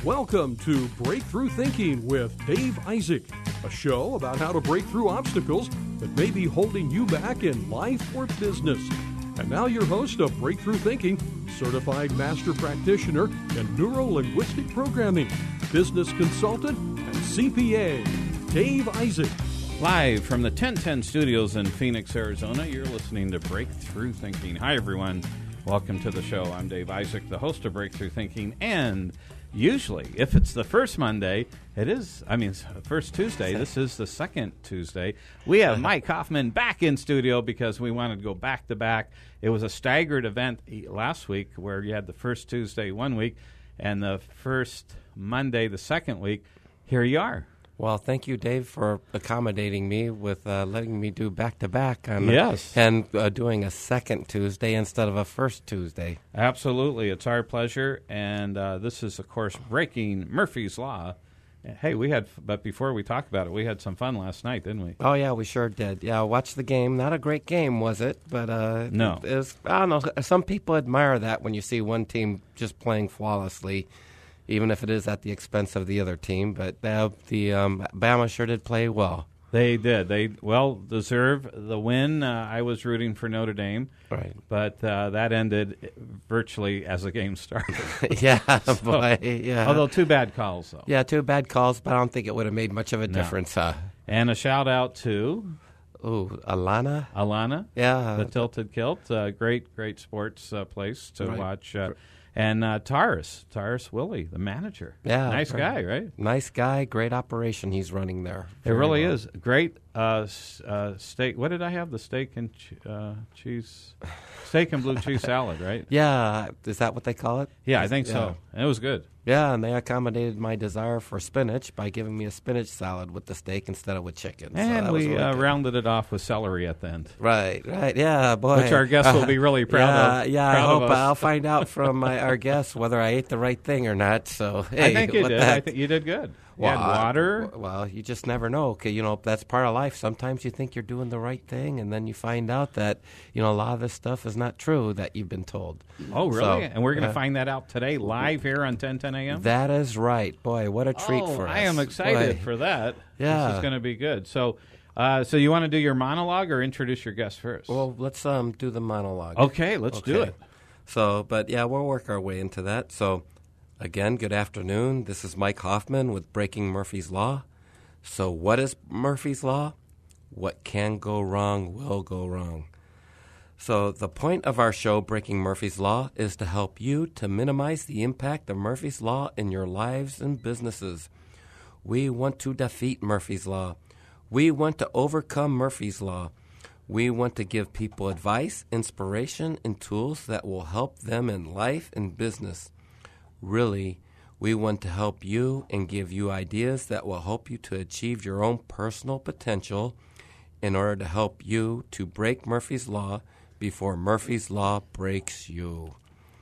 Welcome to Breakthrough Thinking with Dave Isaac, a show about how to break through obstacles that may be holding you back in life or business. And now your host of Breakthrough Thinking, certified master practitioner in neuro-linguistic programming, business consultant, and CPA, Dave Isaac. Live from the 1010 studios in Phoenix, Arizona, you're listening to Breakthrough Thinking. Hi, everyone. Welcome to the show. I'm Dave Isaac, the host of Breakthrough Thinking, and usually, if it's the first Monday, first Tuesday, this is the second Tuesday, we have Mike Hoffman back in studio because we wanted to go back-to-back. It was a staggered event last week where you had the first Tuesday one week and the first Monday the second week. Here you are. Well, thank you, Dave, for accommodating me with letting me do back-to-back and doing a second Tuesday instead of a first Tuesday. Absolutely. It's our pleasure. And this is, of course, Breaking Murphy's Law. Hey, but before we talk about it, we had some fun last night, didn't we? Oh, yeah, we sure did. Yeah, watch the game. Not a great game, was it? But no. It was, I don't know. Some people admire that when you see one team just playing flawlessly, even if it is at the expense of the other team. But the Bama sure did play well. They did. They well deserve the win. I was rooting for Notre Dame, right? But that ended virtually as the game started. Yeah, boy, yeah. Although two bad calls, though. Yeah, two bad calls, but I don't think it would have made much of a difference. And a shout out to Alana. Yeah, the Tilted Kilt, great sports place to watch. And Taurus Willie, the manager. Yeah. Nice guy, right? Nice guy. Great operation he's running there. It really is. Great steak. What did I have? The steak and cheese? Steak and blue cheese salad, right? Yeah. Is that what they call it? Yeah, I think so. It was good. Yeah, and they accommodated my desire for spinach by giving me a spinach salad with the steak instead of with chicken. And so we really rounded it off with celery at the end. Right. Yeah, boy. Which our guests will be really proud of. Yeah, I hope I'll find out from our guests whether I ate the right thing or not. So hey, I think you did. I think you did good. You had water. Well, you just never know. Okay, that's part of life. Sometimes you think you're doing the right thing, and then you find out that a lot of this stuff is not true that you've been told. Oh, really? So, and we're going to find that out today, live here on 1010 AM. That is right, boy. What a treat for us! I am excited for that. Yeah, this is going to be good. So you want to do your monologue or introduce your guest first? Well, let's do the monologue. Okay, let's do it. So, but yeah, we'll work our way into that. So. Again, good afternoon. This is Mike Hoffman with Breaking Murphy's Law. So what is Murphy's Law? What can go wrong will go wrong. So the point of our show, Breaking Murphy's Law, is to help you to minimize the impact of Murphy's Law in your lives and businesses. We want to defeat Murphy's Law. We want to overcome Murphy's Law. We want to give people advice, inspiration, and tools that will help them in life and business. Really, we want to help you and give you ideas that will help you to achieve your own personal potential in order to help you to break Murphy's Law before Murphy's Law breaks you.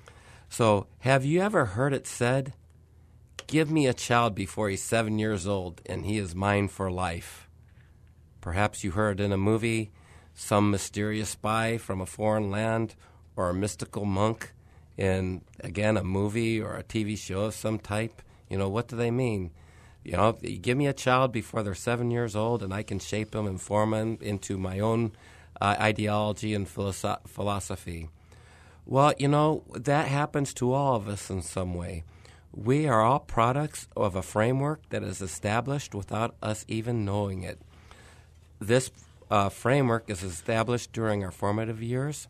So, have you ever heard it said, "Give me a child before he's 7 years old, and he is mine for life"? Perhaps you heard in a movie, some mysterious spy from a foreign land or a mystical monk in, again, a movie or a TV show of some type. What do they mean? You give me a child before they're 7 years old, and I can shape them and form them into my own ideology and philosophy. Well, that happens to all of us in some way. We are all products of a framework that is established without us even knowing it. This framework is established during our formative years,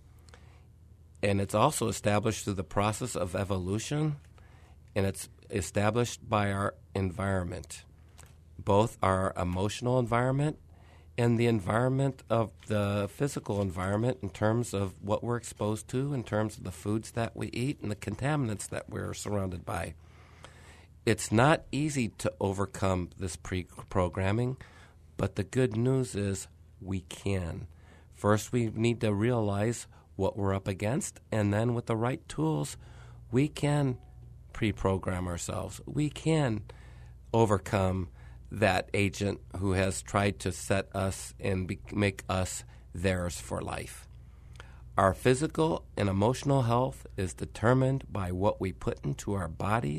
and it's also established through the process of evolution, and it's established by our environment, both our emotional environment and the environment of the physical environment in terms of what we're exposed to, in terms of the foods that we eat and the contaminants that we're surrounded by. It's not easy to overcome this pre-programming, but the good news is we can. First, we need to realize what we're up against, and then with the right tools, we can pre-program ourselves. We can overcome that agent who has tried to set us and make us theirs for life. Our physical and emotional health is determined by what we put into our bodies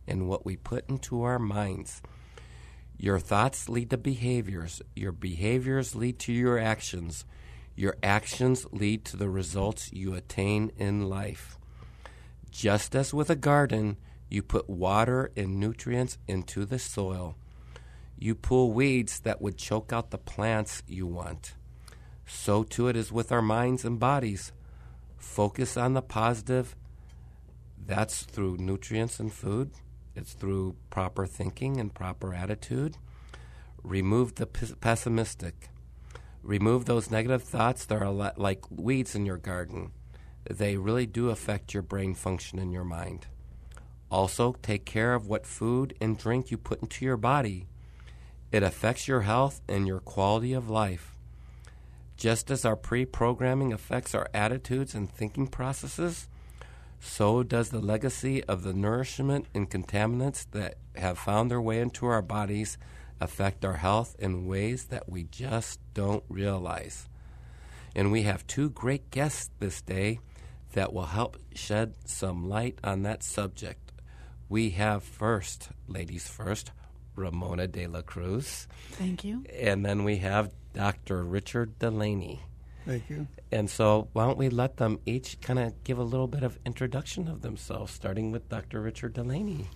and what we put into our minds. Your thoughts lead to behaviors. Your behaviors lead to your actions. Your actions lead to the results you attain in life. Just as with a garden, you put water and nutrients into the soil. You pull weeds that would choke out the plants you want. So too it is with our minds and bodies. Focus on the positive. That's through nutrients and food. It's through proper thinking and proper attitude. Remove the pessimistic. Remove those negative thoughts that are like weeds in your garden. They really do affect your brain function and your mind. Also, take care of what food and drink you put into your body. It affects your health and your quality of life. Just as our pre-programming affects our attitudes and thinking processes, so does the legacy of the nourishment and contaminants that have found their way into our bodies affect our health in ways that we just don't realize. And we have two great guests this day that will help shed some light on that subject. We have first, ladies first, Ramona de la Cruz. Thank you. And then we have Dr. Richard Delaney. Thank you. And so why don't we let them each kind of give a little bit of introduction of themselves, starting with Dr. Richard Delaney.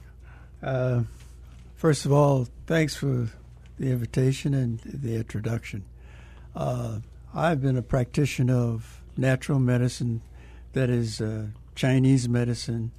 First of all, thanks for the invitation and the introduction. I've been a practitioner of natural medicine, that is Chinese medicine,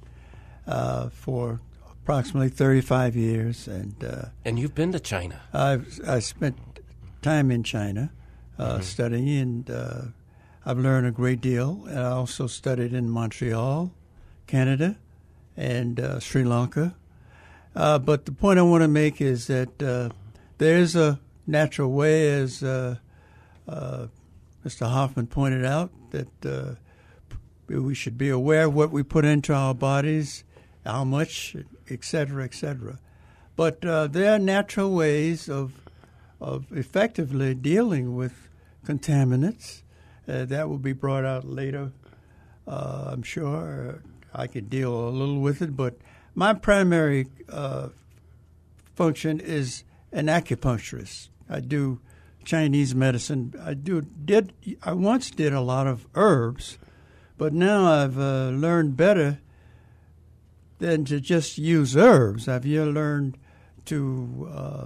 for approximately 35 years. And you've been to China. I spent time in China studying, and I've learned a great deal. And I also studied in Montreal, Canada, and Sri Lanka. But the point I want to make is that there's a natural way, as Mr. Hoffman pointed out, that we should be aware of what we put into our bodies, how much, et cetera, et cetera. But there are natural ways of effectively dealing with contaminants. That will be brought out later, I'm sure. I could deal a little with it, but my primary function is an acupuncturist. I do Chinese medicine. I once did a lot of herbs, but now I've learned better than to just use herbs. I've learned to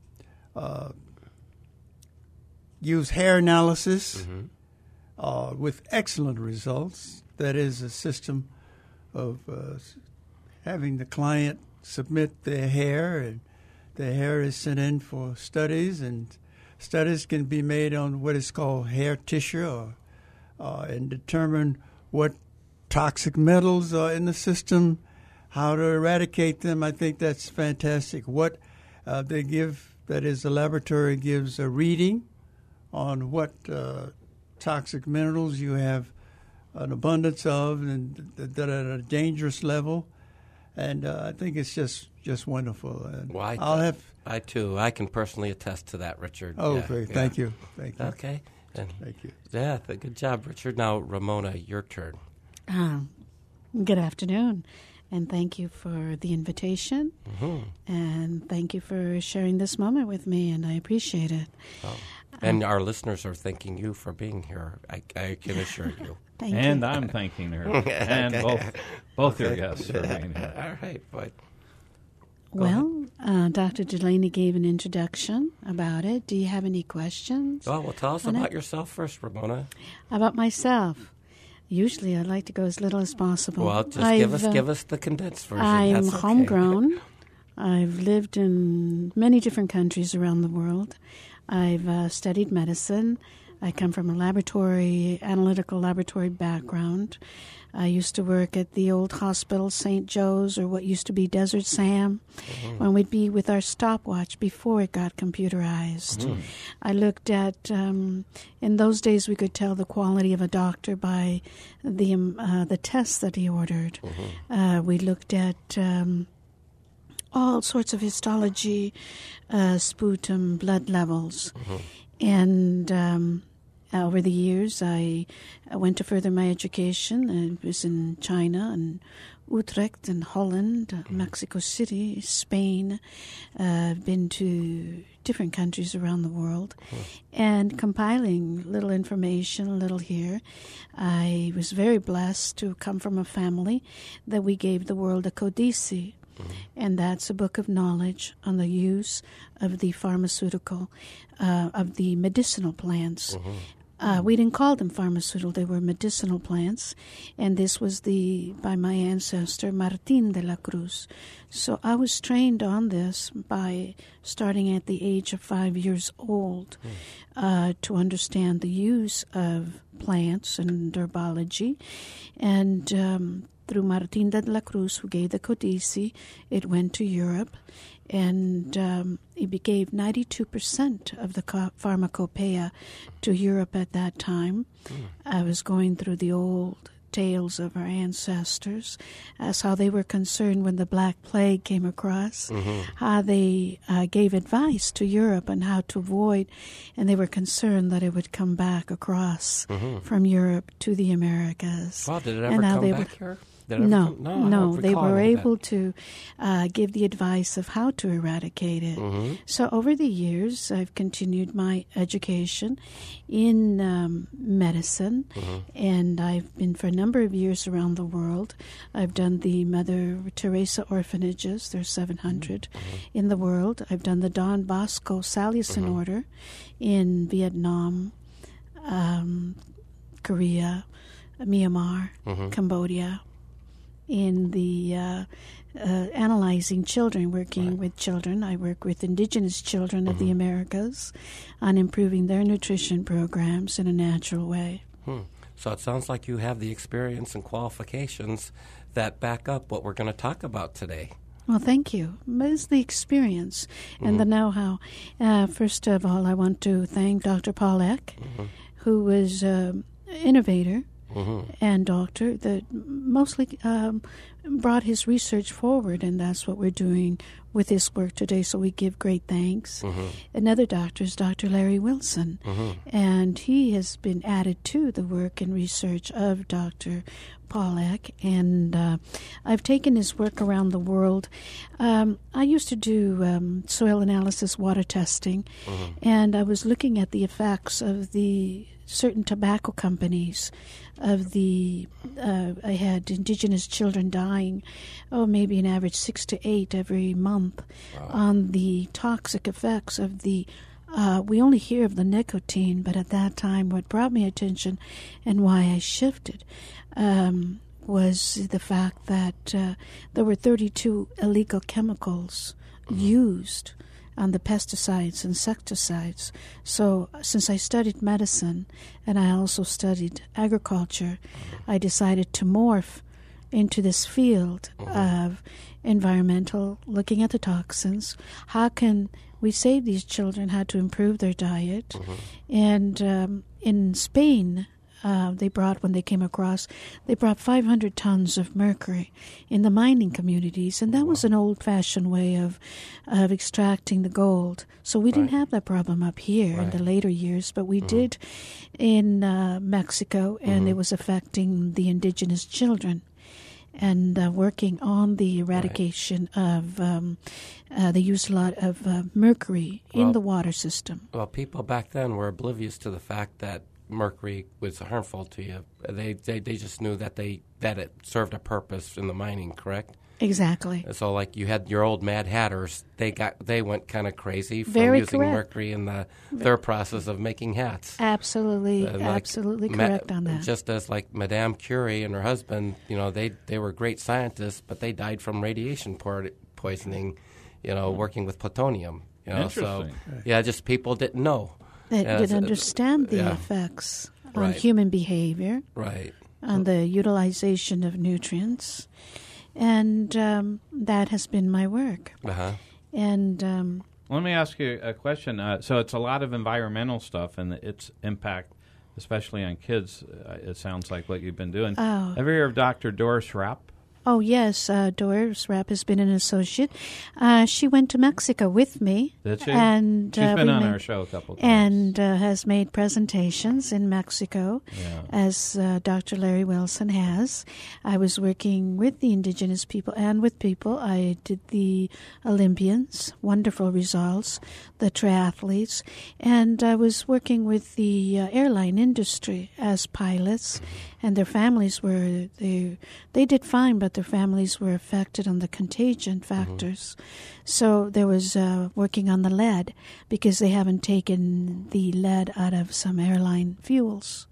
use hair analysis with excellent results. That is a system of having the client submit their hair, and the hair is sent in for studies, and studies can be made on what is called hair tissue, and determine what toxic metals are in the system, how to eradicate them. I think that's fantastic. What they give, that is, the laboratory gives a reading on what toxic minerals you have an abundance of, and that are at a dangerous level. And I think it's just wonderful. And well, I too. I can personally attest to that, Richard. Oh, yeah, great. Yeah. Thank you. Thank you. Okay. Thank you. Yeah, good job, Richard. Now, Ramona, your turn. Good afternoon, and thank you for the invitation, and thank you for sharing this moment with me, and I appreciate it. Oh. And our listeners are thanking you for being here, I can assure you. Thank and you. I'm thanking her. And both your guests for being here. All right, but Well, Dr. Delaney gave an introduction about it. Do you have any questions? Oh, well, tell us about yourself first, Ramona. About myself. Usually I like to go as little as possible. Well, just give us the condensed version. I'm That's okay. homegrown. I've lived in many different countries around the world. I've studied medicine. I come from a analytical laboratory background. I used to work at the old hospital, St. Joe's, or what used to be Desert Sam, when we'd be with our stopwatch before it got computerized. I looked at, in those days we could tell the quality of a doctor by the tests that he ordered. We looked at all sorts of histology, sputum, blood levels. And Over the years, I went to further my education. I was in China and Utrecht and Holland, Mexico City, Spain. I've been to different countries around the world and compiling little information, a little here. I was very blessed to come from a family that we gave the world a codice. And that's a book of knowledge on the use of the pharmaceutical, of the medicinal plants. We didn't call them pharmaceutical, they were medicinal plants. And this was by my ancestor, Martín de la Cruz. So I was trained on this by starting at the age of 5 years old to understand the use of plants and herbology. And through Martín de la Cruz, who gave the codice, it went to Europe. And it gave 92% of the pharmacopoeia to Europe at that time. I was going through the old tales of our ancestors as how they were concerned when the Black Plague came across, how they gave advice to Europe on how to avoid, and they were concerned that it would come back across from Europe to the Americas. Wow, did it ever come back here? No, they were able to give the advice of how to eradicate it. So over the years, I've continued my education in medicine, and I've been for a number of years around the world. I've done the Mother Teresa orphanages. There's 700 in the world. I've done the Don Bosco Salesian Order in Vietnam, Korea, Myanmar, Cambodia. In the analyzing children, working with children. I work with indigenous children of the Americas on improving their nutrition programs in a natural way. So it sounds like you have the experience and qualifications that back up what we're going to talk about today. Well, thank you. It's the experience and the know-how. First of all, I want to thank Dr. Paul Eck, who was an innovator and doctor that mostly brought his research forward, and that's what we're doing with this work today, so we give great thanks. Another doctor is Dr. Larry Wilson, and he has been added to the work and research of Dr. Paul Eck, and I've taken his work around the world. I used to do soil analysis, water testing, and I was looking at the effects of the certain tobacco companies of the I had indigenous children dying, maybe an average 6 to 8 every month on the toxic effects of the we only hear of the nicotine, but at that time what brought me attention and why I shifted was the fact that there were 32 illegal chemicals used on the pesticides, insecticides. So since I studied medicine and I also studied agriculture, I decided to morph into this field of environmental, looking at the toxins. How can we save these children? How to improve their diet? And in Spain, they brought 500 tons of mercury in the mining communities, and that was an old-fashioned way of extracting the gold. So we didn't have that problem up here in the later years, but we did in Mexico, and it was affecting the indigenous children. And working on the eradication of, they used a lot of mercury in the water system. Well, people back then were oblivious to the fact that mercury was harmful to you. They just knew that it served a purpose in the mining, correct? Exactly. So, like you had your old Mad Hatters, they went kind of crazy from Very using correct. mercury in their process of making hats. Absolutely, absolutely correct on that. Just as like Madame Curie and her husband, they were great scientists, but they died from radiation poisoning, working with plutonium. So just people didn't know. They didn't understand the effects on human behavior, right? On the utilization of nutrients, and that has been my work. And let me ask you a question. So it's a lot of environmental stuff and its impact, especially on kids. It sounds like what you've been doing. Ever hear of Dr. Doris Rapp? Oh, yes. Doris Rapp has been an associate. She went to Mexico with me. Did she? And, she's been on our show a couple times. And has made presentations in Mexico, as Dr. Larry Wilson has. I was working with the indigenous people and with people. I did the Olympians, wonderful results, the triathletes, and I was working with the airline industry as pilots, and their families were, they did fine, but their families were affected on the contagion factors. So there was working on the lead, because they haven't taken the lead out of some airline fuels.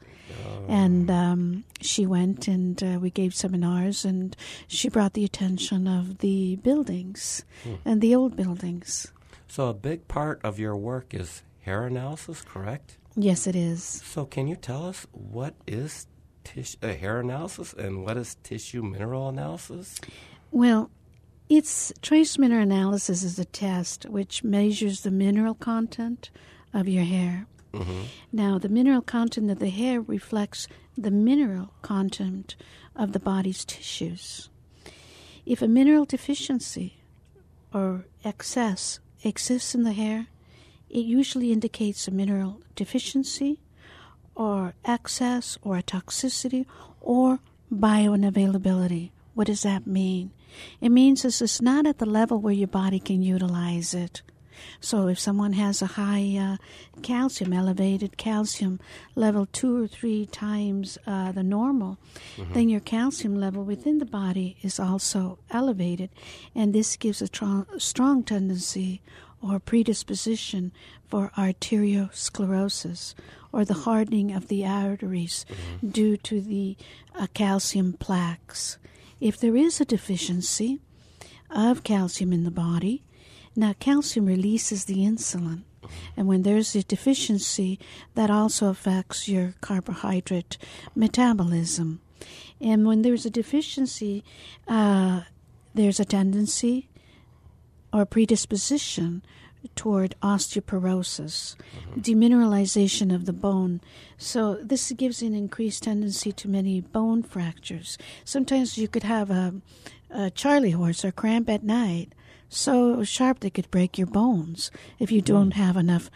And she went, and we gave seminars, and she brought the attention of the buildings and the old buildings. So a big part of your work is hair analysis, correct? Yes, it is. So can you tell us what is hair analysis and what is tissue mineral analysis? Well, it's trace mineral analysis is a test which measures the mineral content of your hair. Now, the mineral content of the hair reflects the mineral content of the body's tissues. If a mineral deficiency or excess exists in the hair, it usually indicates a mineral deficiency or excess or a toxicity or biounavailability. What does that mean? It means it's not at the level where your body can utilize it. So if someone has a high calcium, elevated calcium level 2 or 3 times the normal, then your calcium level within the body is also elevated. And this gives a strong tendency or predisposition for arteriosclerosis, or the hardening of the arteries due to the calcium plaques. If there is a deficiency of calcium in the body, now calcium releases the insulin, and when there's a deficiency, that also affects your carbohydrate metabolism. And when there's a deficiency, there's a tendency or predisposition toward osteoporosis, demineralization of the bone. So this gives an increased tendency to many bone fractures. Sometimes you could have a charley horse or cramp at night, so sharp they could break your bones if you don't have enough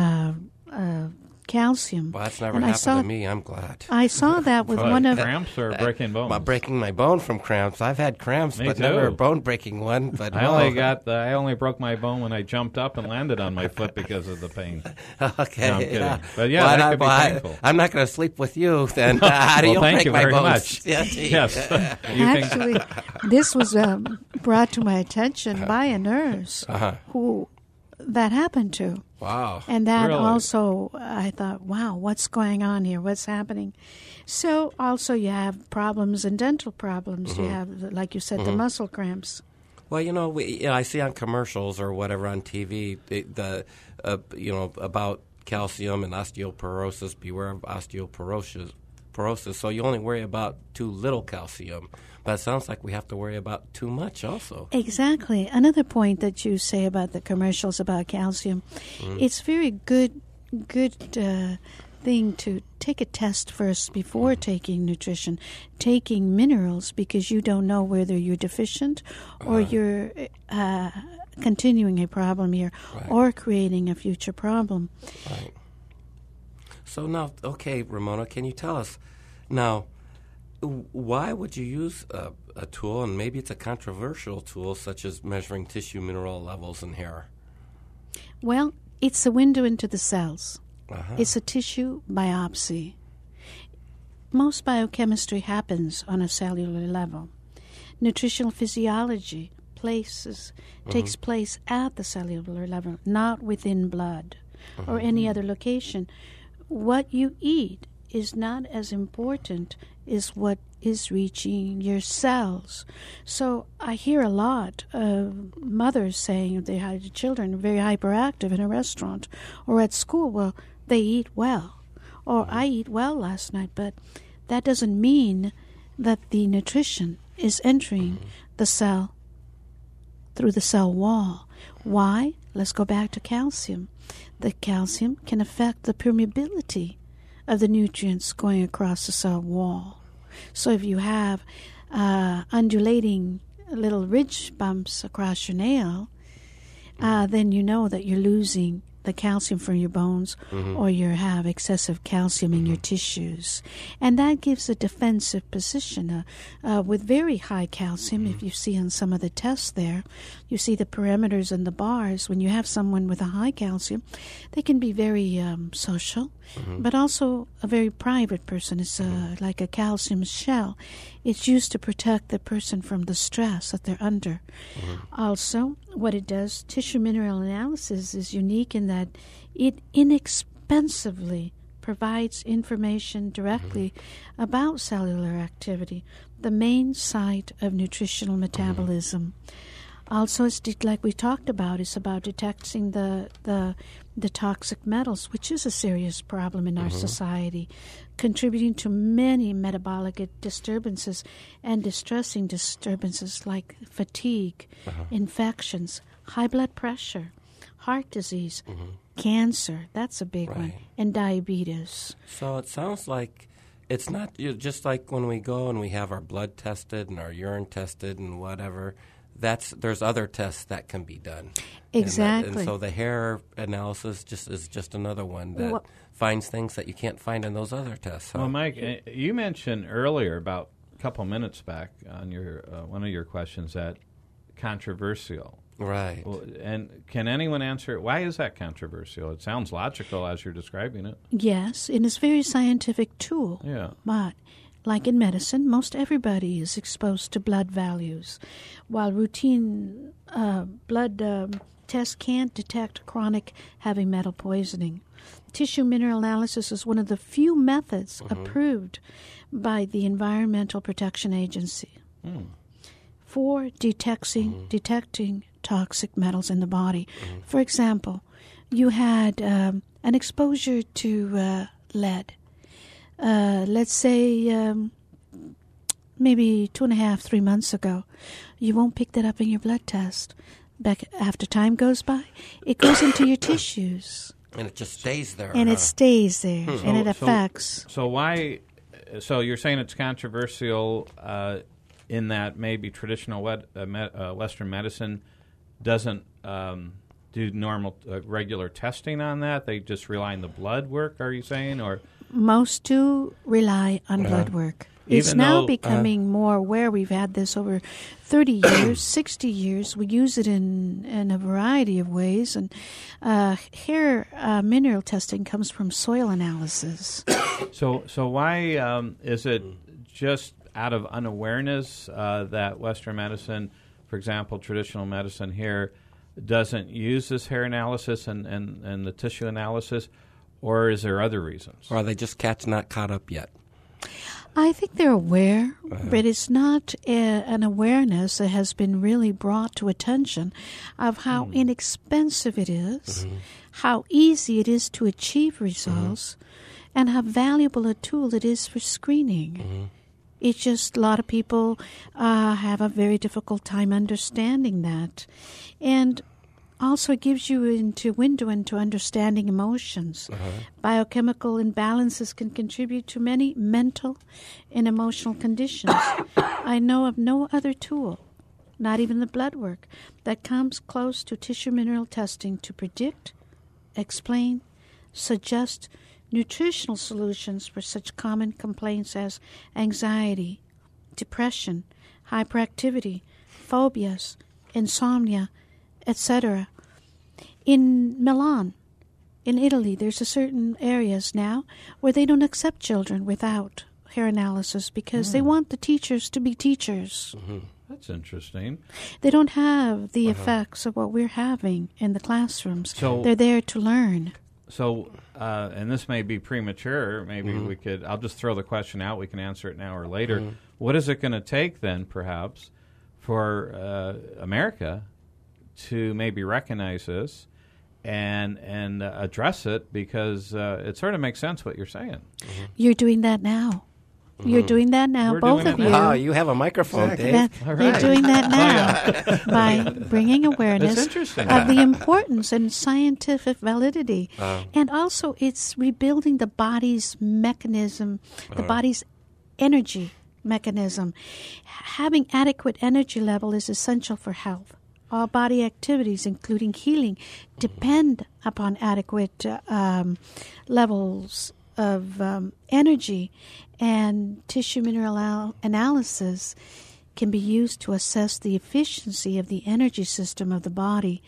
calcium. Well, that's never happened to me. I'm glad. I saw that with one of cramps or breaking bones. Breaking my bone from cramps. I've had cramps, but never a bone breaking one. But I only broke my bone when I jumped up and landed on my foot because of the pain. Okay, no, I'm kidding. yeah. But yeah, that could be painful. I'm not going to sleep with you. Then how do you thank break you my very bones? Much. Yes. Actually, this was brought to my attention by a nurse who that happened to. Wow. And that really? also, I thought, wow, what's going on here? What's happening? So also you have problems and dental problems. You have, like you said, the muscle cramps. Well, I see on commercials or whatever on TV about calcium and osteoporosis. Beware of osteoporosis. So you only worry about too little calcium. But it sounds like we have to worry about too much also. Exactly. Another point that you say about the commercials about calcium, it's very good thing to take a test first before taking nutrition, taking minerals, because you don't know whether you're deficient or you're continuing a problem here or creating a future problem. Right. So now, okay, Ramona, can you tell us now, why would you use a tool, and maybe it's a controversial tool, such as measuring tissue mineral levels in hair? Well, it's a window into the cells. It's a tissue biopsy. Most biochemistry happens on a cellular level. Nutritional physiology takes place at the cellular level, not within blood or any other location. What you eat is not as important as what is reaching your cells. So I hear a lot of mothers saying they had children very hyperactive in a restaurant or at school. Well, they eat well. Or I eat well last night, but that doesn't mean that the nutrition is entering the cell through the cell wall. Why? Let's go back to calcium. The calcium can affect the permeability of the nutrients going across the cell wall. So if you have undulating little ridge bumps across your nail, then you know that you're losing the calcium from your bones, or you have excessive calcium in your tissues. And that gives a defensive position with very high calcium. If you see on some of the tests there, you see the parameters and the bars. When you have someone with a high calcium, they can be very social, but also a very private person. It's like a calcium shell. It's used to protect the person from the stress that they're under. Also, what it does, tissue mineral analysis is unique in that it inexpensively provides information directly about cellular activity, the main site of nutritional metabolism. Also, it's like we talked about, it's about detecting the toxic metals, which is a serious problem in our society, contributing to many metabolic disturbances and distressing disturbances like fatigue, infections, high blood pressure, heart disease, cancer, that's a big one, and diabetes. So it sounds like it's not just like when we go and we have our blood tested and our urine tested and whatever. There's other tests that can be done. Exactly. And so the hair analysis is just another one that finds things that you can't find in those other tests. Huh? Well, Mike, you mentioned earlier about a couple minutes back on your one of your questions that controversial. Right. Well, and can anyone answer it? Why is that controversial? It sounds logical as you're describing it. Yes, and it's a very scientific tool. Yeah. But like in medicine, most everybody is exposed to blood values. While routine blood tests can't detect chronic heavy metal poisoning, tissue mineral analysis is one of the few methods approved by the Environmental Protection Agency for detecting toxic metals in the body. For example, you had an exposure to lead. Let's say maybe 2.5, 3 months ago. You won't pick that up in your blood test. Back after time goes by, it goes into your tissues. And it just stays there. And it stays there, and it affects. So why? So you're saying it's controversial in that maybe traditional Western medicine doesn't do normal regular testing on that? They just rely on the blood work, are you saying? Or most do rely on blood work. It's now becoming more aware. We've had this over 30 years, 60 years. We use it in a variety of ways. And hair mineral testing comes from soil analysis. So why is it just out of unawareness that Western medicine, for example, traditional medicine here, doesn't use this hair analysis and the tissue analysis? Or is there other reasons? Or are they just cats not caught up yet? I think they're aware, but it's not an awareness that has been really brought to attention of how inexpensive it is, how easy it is to achieve results, and how valuable a tool it is for screening. It's just a lot of people have a very difficult time understanding that. And also it gives you a window into understanding emotions. Biochemical imbalances can contribute to many mental and emotional conditions. I know of no other tool, not even the blood work, that comes close to tissue mineral testing to predict, explain, suggest nutritional solutions for such common complaints as anxiety, depression, hyperactivity, phobias, insomnia, etc. In Milan, in Italy, there's a certain areas now where they don't accept children without hair analysis because they want the teachers to be teachers. That's interesting. They don't have the effects of what we're having in the classrooms. So they're there to learn. So, and this may be premature. Maybe we could, I'll just throw the question out. We can answer it now or later. What is it going to take then, perhaps, for America to maybe recognize this and address it, because it sort of makes sense what you're saying. You're doing that now. You're doing that now, We're both doing of it you. now. Oh, you have a microphone, Dave. You're doing that now by bringing awareness That's interesting. of the importance and scientific validity. And also it's rebuilding the body's mechanism, the body's energy mechanism. Having adequate energy level is essential for health. All body activities, including healing, depend upon adequate levels of energy, and tissue mineral analysis can be used to assess the efficiency of the energy system of the body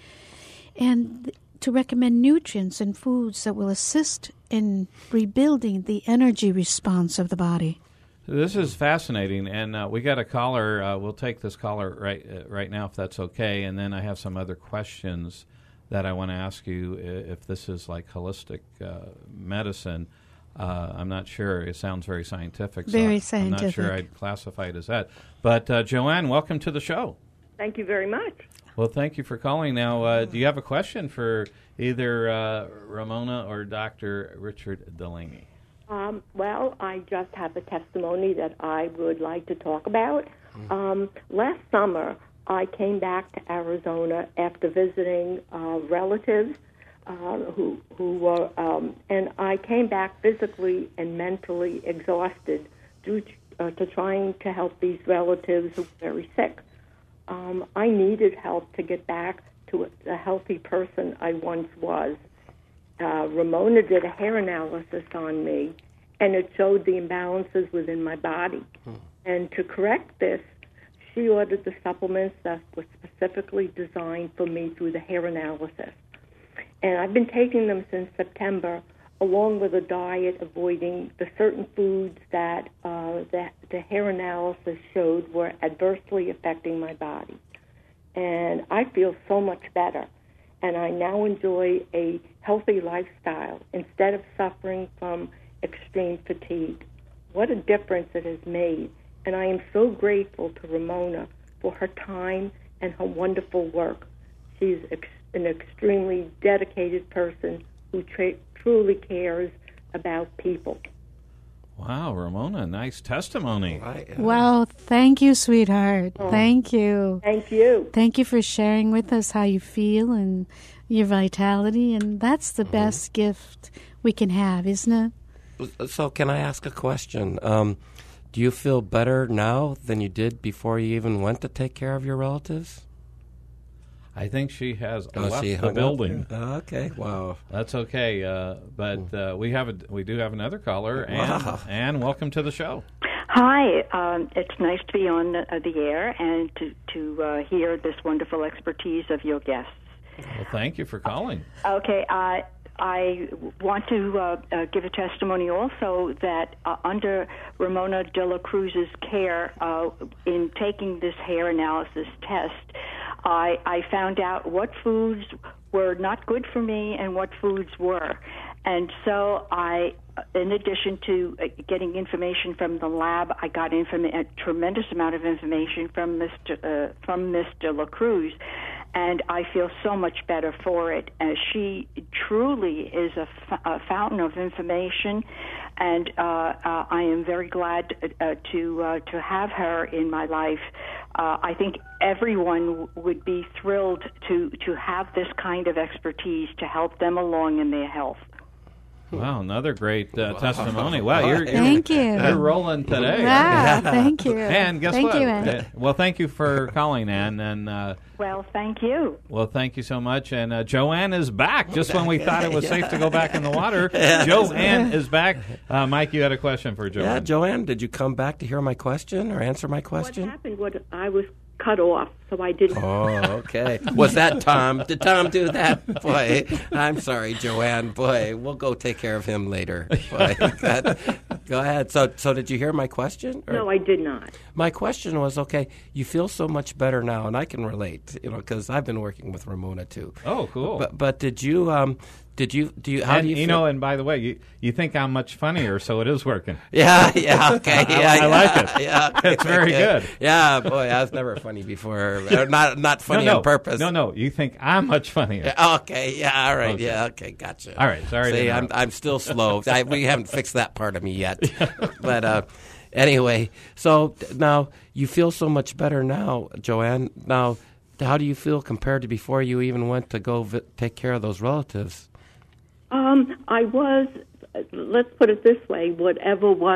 and to recommend nutrients and foods that will assist in rebuilding the energy response of the body. This is fascinating, and we got a caller. We'll take this caller right now, if that's okay, and then I have some other questions that I want to ask you if this is like holistic medicine. I'm not sure. It sounds very scientific. Very so scientific. I'm not sure I'd classify it as that. But Joanne, welcome to the show. Thank you very much. Well, thank you for calling. Now, do you have a question for either Ramona or Dr. Richard Delaney? Well, I just have a testimony that I would like to talk about. Last summer, I came back to Arizona after visiting relatives who were, and I came back physically and mentally exhausted due to trying to help these relatives who were very sick. I needed help to get back to the healthy person I once was. Ramona did a hair analysis on me, and it showed the imbalances within my body. And to correct this, she ordered the supplements that were specifically designed for me through the hair analysis. And I've been taking them since September, along with a diet avoiding the certain foods that the hair analysis showed were adversely affecting my body. And I feel so much better. And I now enjoy a healthy lifestyle instead of suffering from extreme fatigue. What a difference it has made. And I am so grateful to Ramona for her time and her wonderful work. She's an extremely dedicated person who truly cares about people. Wow, Ramona, nice testimony. Wow, thank you, sweetheart. Thank you. Thank you. Thank you for sharing with us how you feel and your vitality, and that's the best gift we can have, isn't it? So can I ask a question? Do you feel better now than you did before you even went to take care of your relatives? I think she has left she the hung building. up? Okay, wow. That's okay, but we do have another caller, Wow. and welcome to the show. Hi, it's nice to be on the air and to hear this wonderful expertise of your guests. Well, thank you for calling. Okay, I want to give a testimony also that under Ramona de la Cruz's care in taking this hair analysis test, I found out what foods were not good for me and what foods were. And so I, in addition to getting information from the lab, I got a tremendous amount of information from Miss de la Cruz, and I feel so much better for it. She truly is a fountain of information, and I am very glad to have her in my life. I think everyone would be thrilled to have this kind of expertise to help them along in their health. Wow, another great testimony. Wow, Thank you. You're rolling today. Wow, thank you. And guess thank what? You, Ann. Well, thank you for calling, Ann. And well, thank you. Well, thank you so much. And Joanne is back. Just when we thought it was safe to go back in the water, Joanne is back. Mike, you had a question for Joanne. Yeah, Joanne, did you come back to hear my question or answer my question? What happened was I was cut off, so I didn't. Oh, okay. Was that Tom? Did Tom do that? Boy, I'm sorry, Joanne. Boy, we'll go take care of him later. Boy, go ahead. So did you hear my question? Or? No, I did not. My question was, okay, you feel so much better now, and I can relate, because I've been working with Ramona too. Oh, cool. But did you? How do you feel? And by the way, you think I'm much funnier, so it is working. Yeah, okay. I like it. Yeah, it's very good. Yeah, boy, I was never funny before. Not funny on purpose. No, you think I'm much funnier. Okay, yeah, all right. Okay. Yeah, okay, gotcha. All right, sorry. See, I'm still slow. We haven't fixed that part of me yet. But anyway, so now you feel so much better now, Joanne. Now, how do you feel compared to before you even went to go take care of those relatives? I was, let's put it this way, whatever was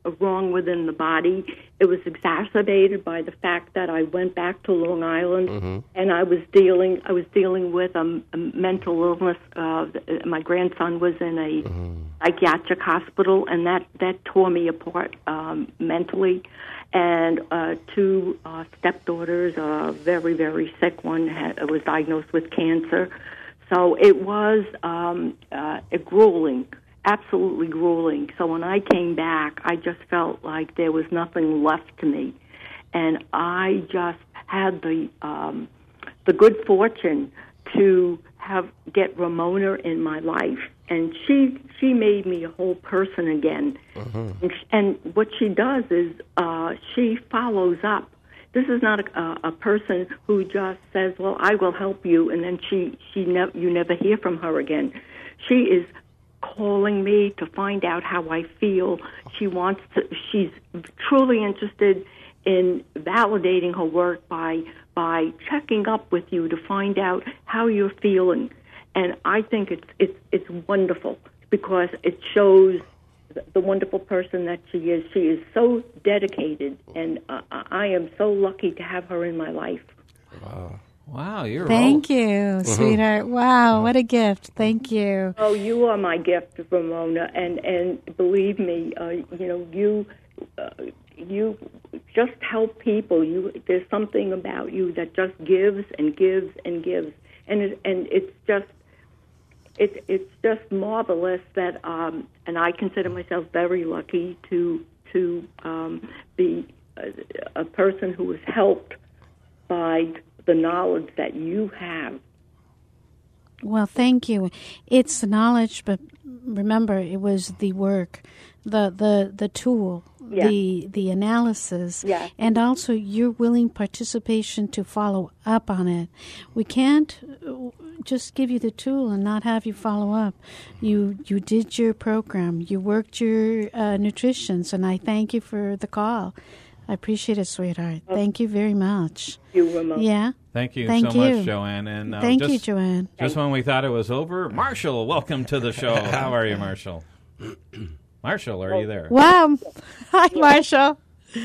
wrong within the body. It was exacerbated by the fact that I went back to Long Island, and I was dealing with a mental illness. My grandson was in a psychiatric hospital, and that tore me apart mentally. And two stepdaughters, very, very sick. One was diagnosed with cancer. So it was grueling, absolutely grueling. So when I came back, I just felt like there was nothing left to me. And I just had the good fortune to get Ramona in my life. And she made me a whole person again. And what she does is she follows up. This is not a person who just says, "Well, I will help you," and then you never hear from her again. She is calling me to find out how I feel. She's truly interested in validating her work by checking up with you to find out how you're feeling. And I think it's wonderful because it shows the wonderful person that she is. She is so dedicated, and I am so lucky to have her in my life. Wow, you're Thank you, sweetheart. Wow, what a gift. Thank you. Oh, you are my gift, Ramona, and believe me, you just help people. There's something about you that just gives and gives and gives, and it's just marvelous that, and I consider myself very lucky to be a person who was helped by the knowledge that you have. Well, thank you. It's the knowledge, but remember, it was the work, the tool, the analysis, and also your willing participation to follow up on it. We can't just give you the tool and not have you follow up. You did your program. You worked your nutritions, and I thank you for the call. I appreciate it, sweetheart. Thank you very much. You, Ramona. Yeah. Thank you so much, Joanne. And thank you, Joanne. Just when we thought it was over, Marshall, welcome to the show. How are you, Marshall? Marshall, are you there? Wow. Hi, Marshall.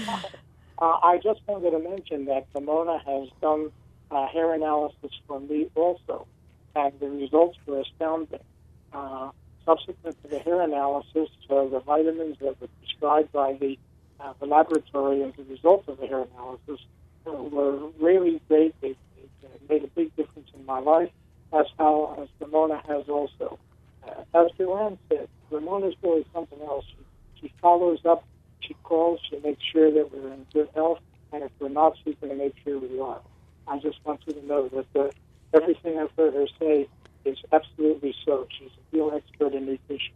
I just wanted to mention that Ramona has done hair analysis for me also, and the results were astounding. Subsequent to the hair analysis, the vitamins that were prescribed by the laboratory as a result of the hair analysis were really great. They made a big difference in my life, as Ramona has also. As Joanne said, Ramona's really something else. She follows up, she calls, she makes sure that we're in good health, and if we're not, she's going to make sure we are. I just want you to know that everything I've heard her say is absolutely so. She's a real expert in nutrition.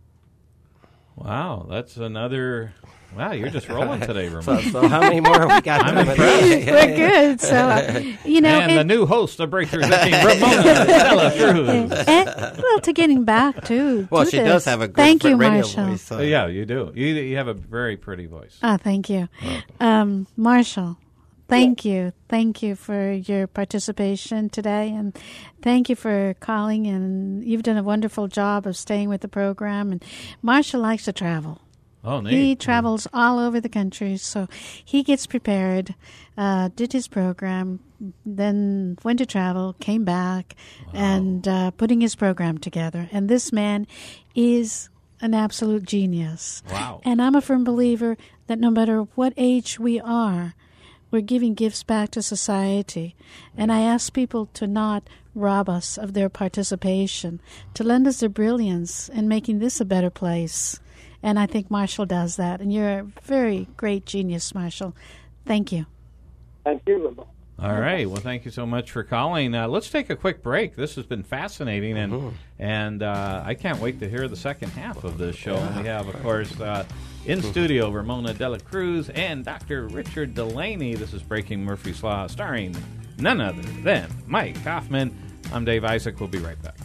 Wow, that's another... Wow, you're just rolling today, Ramona. So how many more have we got? I'm impressed. We're good. So, and the new host of Breakthrough Thinking, Ramona Dela Cruz. Well, to getting back to she this. does have a good Thank you, radio Marshall. voice. So. Yeah, you do. You have a very pretty voice. Oh, thank you. Marshall, thank you. Thank you for your participation today, and thank you for calling, and you've done a wonderful job of staying with the program. And Marshall likes to travel. Oh, neat. He travels all over the country, so he gets prepared, did his program, then went to travel, came back, and putting his program together. And this man is an absolute genius. Wow. And I'm a firm believer that no matter what age we are, we're giving gifts back to society. And I ask people to not rob us of their participation, to lend us their brilliance in making this a better place. And I think Marshall does that. And you're a very great genius, Marshall. Thank you. Thank you, Ramona. All right. Well, thank you so much for calling. Let's take a quick break. This has been fascinating, and I can't wait to hear the second half of this show. We have, of course, in studio, Ramona Dela Cruz and Dr. Richard Delaney. This is Breaking Murphy's Law, starring none other than Mike Hoffman. I'm Dave Isaac. We'll be right back.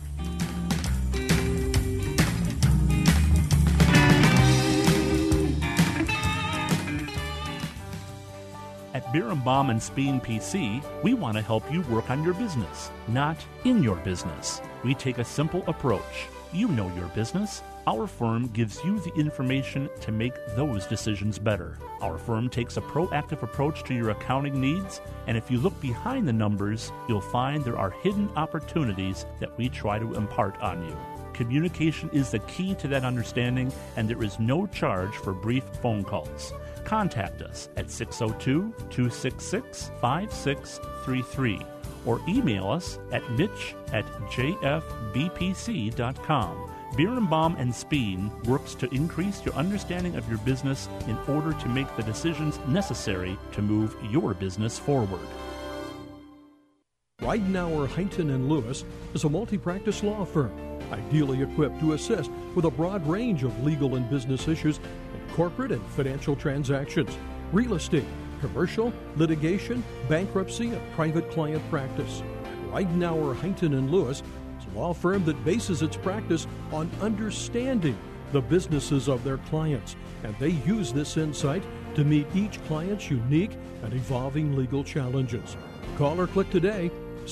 At Birnbaum and Speen PC, we want to help you work on your business, not in your business. We take a simple approach. You know your business. Our firm gives you the information to make those decisions better. Our firm takes a proactive approach to your accounting needs, and if you look behind the numbers, you'll find there are hidden opportunities that we try to impart on you. Communication is the key to that understanding, and there is no charge for brief phone calls. Contact us at 602-266-5633 or email us at mitch@jfbpc.com. Birnbaum and Speen works to increase your understanding of your business in order to make the decisions necessary to move your business forward. Ridenour, Huntington & Lewis is a multi-practice law firm, ideally equipped to assist with a broad range of legal and business issues in corporate and financial transactions, real estate, commercial, litigation, bankruptcy, and private client practice. Ridenour, Huntington & Lewis is a law firm that bases its practice on understanding the businesses of their clients, and they use this insight to meet each client's unique and evolving legal challenges. Call or click today,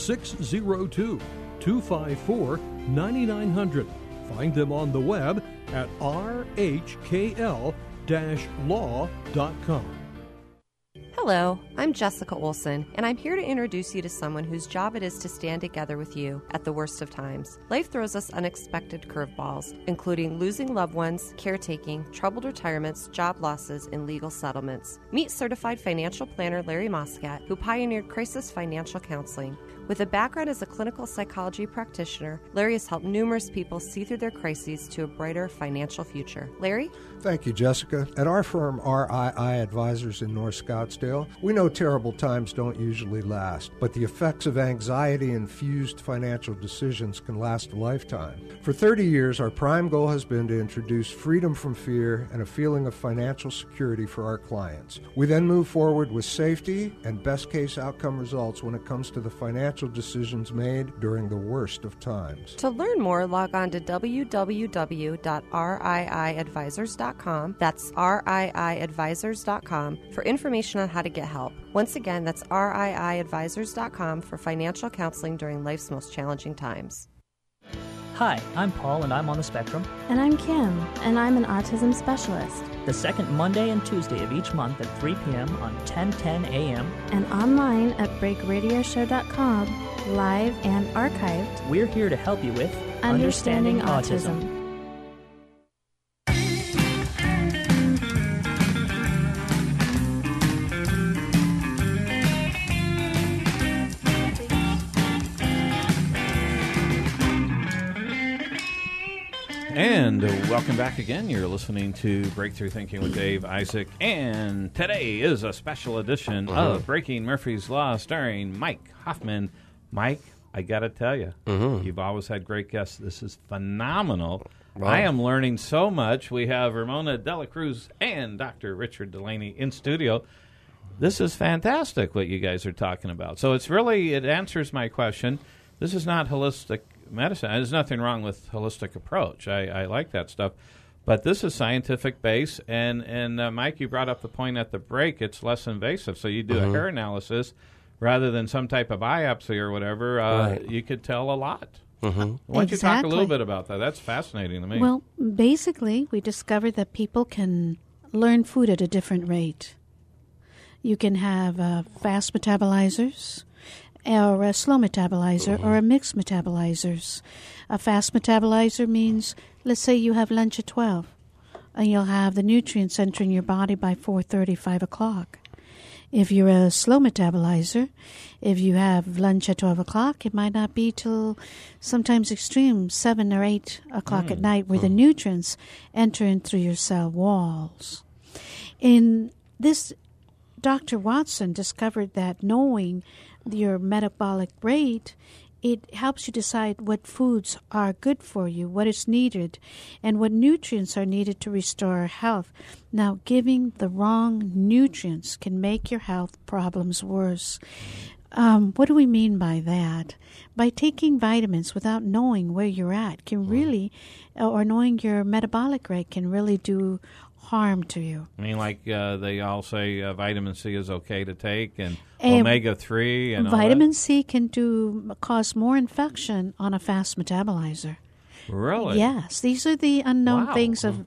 602-254-9900. Find them on the web at rhkl-law.com. Hello, I'm Jessica Olson, and I'm here to introduce you to someone whose job it is to stand together with you at the worst of times. Life throws us unexpected curveballs, including losing loved ones, caretaking, troubled retirements, job losses, and legal settlements. Meet certified financial planner Larry Moscat, who pioneered crisis financial counseling. With a background as a clinical psychology practitioner, Larry has helped numerous people see through their crises to a brighter financial future. Larry? Thank you, Jessica. At our firm, RII Advisors in North Scottsdale, we know terrible times don't usually last, but the effects of anxiety-infused financial decisions can last a lifetime. For 30 years, our prime goal has been to introduce freedom from fear and a feeling of financial security for our clients. We then move forward with safety and best-case outcome results when it comes to the financial decisions made during the worst of times. To learn more, log on to www.riiadvisors.com. That's riiadvisors.com for information on how to get help. Once again, that's riiadvisors.com for financial counseling during life's most challenging times. Hi, I'm Paul, and I'm on the spectrum. And I'm Kim, and I'm an autism specialist. The second Monday and Tuesday of each month at 3 p.m. on 1010 a.m. And online at breakradioshow.com, live and archived. We're here to help you with Understanding Autism. And welcome back again. You're listening to Breakthrough Thinking with Dave Isaac. And today is a special edition of Breaking Murphy's Law starring Mike Hoffman. Mike, I got to tell you, you've always had great guests. This is phenomenal. Wow. I am learning so much. We have Ramona De La Cruz and Dr. Richard Delaney in studio. This is fantastic what you guys are talking about. So it answers my question. This is not holistic medicine. There's nothing wrong with holistic approach. I like that stuff. But this is scientific base. And Mike, you brought up the point at the break. It's less invasive. So you do a hair analysis rather than some type of biopsy or whatever. Right. You could tell a lot. Why don't you talk a little bit about that? That's fascinating to me. Well, basically, we discovered that people can learn food at a different rate. You can have fast metabolizers, or a slow metabolizer, or a mixed metabolizers. A fast metabolizer means, let's say you have lunch at 12, and you'll have the nutrients entering your body by 4:30, 5 o'clock. If you're a slow metabolizer, if you have lunch at 12 o'clock, it might not be till sometimes extreme 7 or 8 o'clock at night where the nutrients enter in through your cell walls. In this, Dr. Watson discovered that knowing your metabolic rate, it helps you decide what foods are good for you, what is needed, and what nutrients are needed to restore health. Now, giving the wrong nutrients can make your health problems worse. What do we mean by that? By taking vitamins without knowing where you're at can really, or knowing your metabolic rate can really do harm to you. I mean, like they all say vitamin C is okay to take, and omega-3 and vitamin C can cause more infection on a fast metabolizer. Really? Yes, these are the unknown things of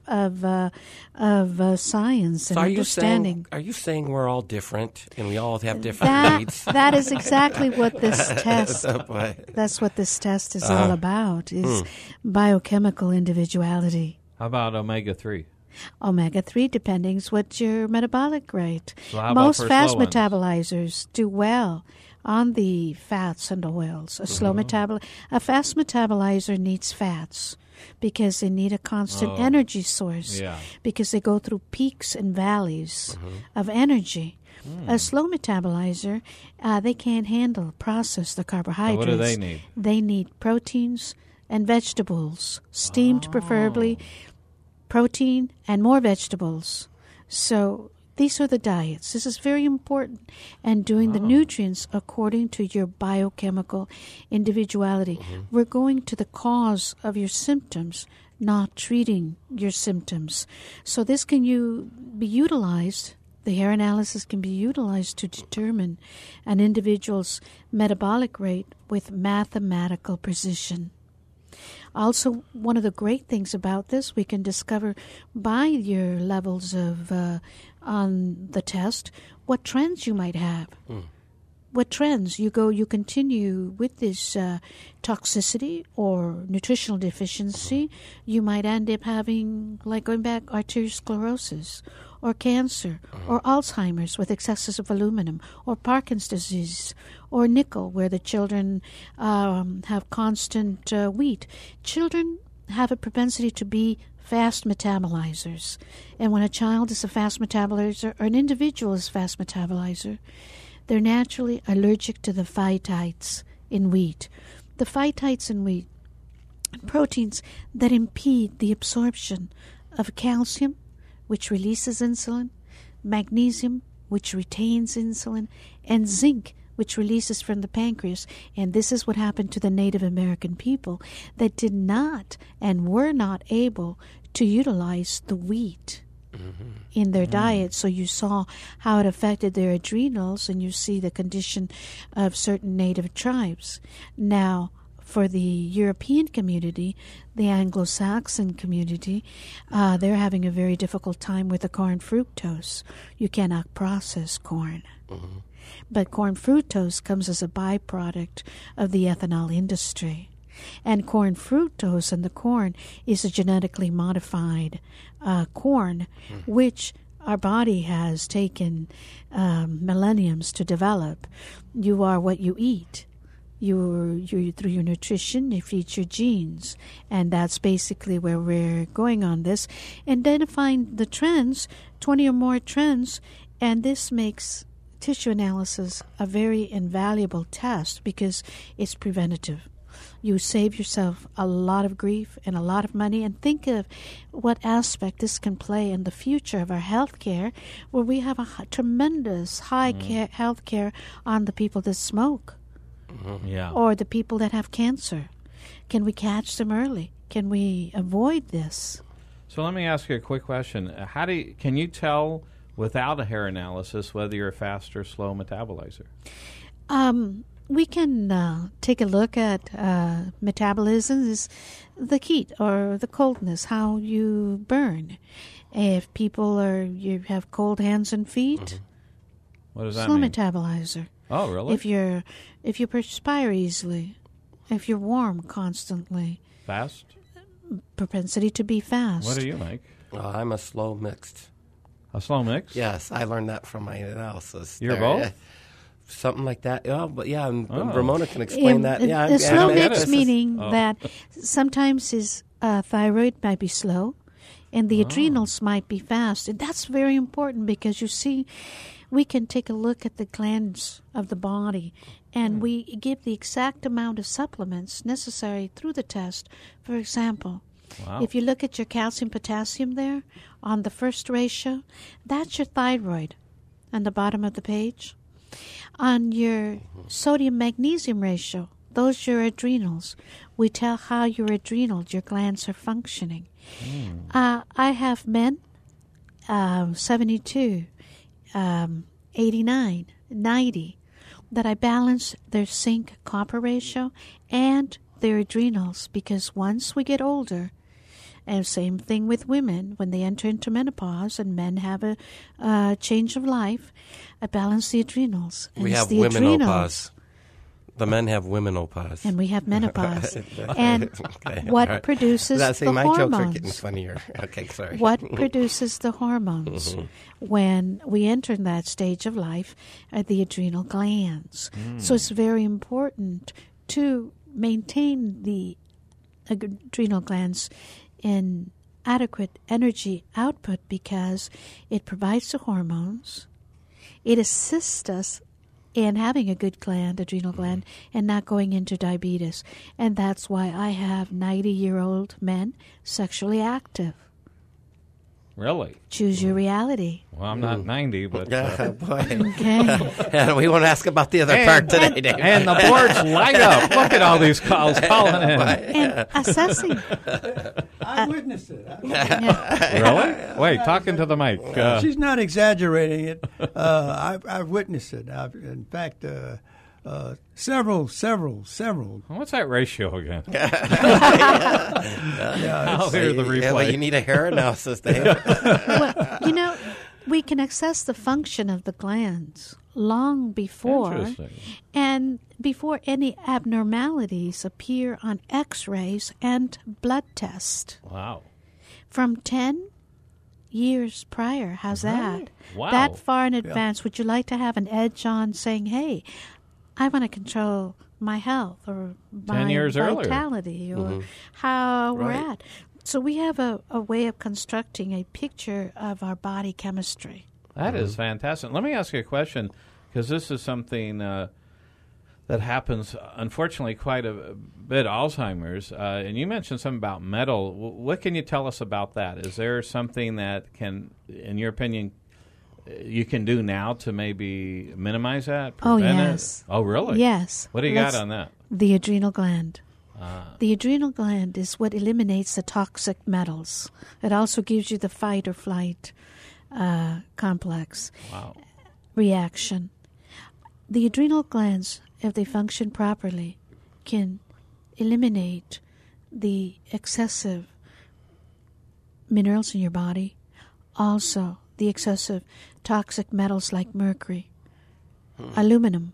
science and understanding. Are you saying we're all different and we all have different needs? That is exactly what this test. That's what this test is all about: is biochemical individuality. How about omega-3? Omega-3, depending what's your metabolic rate. So how about Most for fast slow ones? metabolizers do well on the fats and oils. A fast metabolizer needs fats because they need a constant energy source, because they go through peaks and valleys of energy. A slow metabolizer, they can't process the carbohydrates. So what do they need? They need proteins and vegetables, steamed preferably, protein and more vegetables. So these are the diets. This is very important. And doing the nutrients according to your biochemical individuality. We're going to the cause of your symptoms, not treating your symptoms. So this can be utilized. The hair analysis can be utilized to determine an individual's metabolic rate with mathematical precision. Also, one of the great things about this, we can discover by your levels of on the test what trends you might have. What trends you continue with this toxicity or nutritional deficiency, you might end up having, like going back, arteriosclerosis or cancer or Alzheimer's with excesses of aluminum or Parkinson's disease or nickel where the children have constant wheat. Children have a propensity to be fast metabolizers. And when a child is a fast metabolizer or an individual is a fast metabolizer, they're naturally allergic to the phytides in wheat. The phytides in wheat, proteins that impede the absorption of calcium, which releases insulin, magnesium, which retains insulin, and zinc, which releases from the pancreas. And this is what happened to the Native American people that did not and were not able to utilize the wheat in their diet. So you saw how it affected their adrenals, and you see the condition of certain native tribes. Now, for the European community, the Anglo-Saxon community, they're having a very difficult time with the corn fructose. You cannot process corn. But corn fructose comes as a byproduct of the ethanol industry. And corn fructose in the corn is a genetically modified corn, which our body has taken millenniums to develop. You are what you eat. You through your nutrition, you feed your genes, and that's basically where we're going on this. Identifying the trends, 20 or more trends, and this makes tissue analysis a very invaluable test because it's preventative. You save yourself a lot of grief and a lot of money, and think of what aspect this can play in the future of our health care, where we have a tremendous high health care on the people that smoke. Or the people that have cancer. Can we catch them early? Can we avoid this? So let me ask you a quick question. Can you tell without a hair analysis whether you're a fast or slow metabolizer? We can take a look at metabolism, is the heat or the coldness, how you burn. If you have cold hands and feet, what does that slow mean? Metabolizer. Oh, really? If you perspire easily, if you're warm constantly. Fast? Propensity to be fast. What do you make? I'm a slow mixed. A slow mix? Yes, I learned that from my analysis. You're both? Something like that. Ramona can explain that. A slow mix meaning that sometimes his thyroid might be slow and the adrenals might be fast. And that's very important because you see, we can take a look at the glands of the body and we give the exact amount of supplements necessary through the test. For example, if you look at your calcium-potassium there on the first ratio, that's your thyroid on the bottom of the page. On your sodium-magnesium ratio, those are your adrenals. We tell how your glands are functioning. I have men, 72, 89, 90, that I balance their zinc-copper ratio and their adrenals, because once we get older, and same thing with women, when they enter into menopause and men have a change of life, I balance the adrenals. And we it's have the womenopause. The men have womenopause. And we have menopause. And what produces the my hormones? jokes are getting funnier. Okay, sorry. What produces the hormones when we enter in that stage of life are the adrenal glands. So it's very important to maintain the adrenal glands in adequate energy output, because it provides the hormones. It assists us in having a good adrenal gland, and not going into diabetes. And that's why I have 90-year-old men sexually active. Really? Choose your reality. Well, I'm not 90, but... boy. Okay. And we won't ask about the other part today, Dave. And the boards light up. Look at all these calls calling in. And assessing. I witnessed it. Really? Wait, talking to the mic. She's not exaggerating it. I've witnessed it. In fact, several. What's that ratio again? I'll hear the replay. Well, you need a hair analysis, Dave. Well, we can assess the function of the glands long before, and before any abnormalities appear on X-rays and blood tests. Wow. From 10 years prior. How's that? Wow. That far in advance. Would you like to have an edge on saying, hey, I want to control my health or my 10 years vitality or how we're at? So we have a way of constructing a picture of our body chemistry. That is fantastic. Let me ask you a question, because this is something that happens, unfortunately, quite a bit, Alzheimer's. And you mentioned something about metal. What can you tell us about that? Is there something that can, in your opinion, you can do now to maybe minimize that, prevent it? Oh, really? Yes. What do you got on that? The adrenal gland. The adrenal gland is what eliminates the toxic metals. It also gives you the fight or flight complex reaction. The adrenal glands, if they function properly, can eliminate the excessive minerals in your body, also the excessive toxic metals like mercury, aluminum.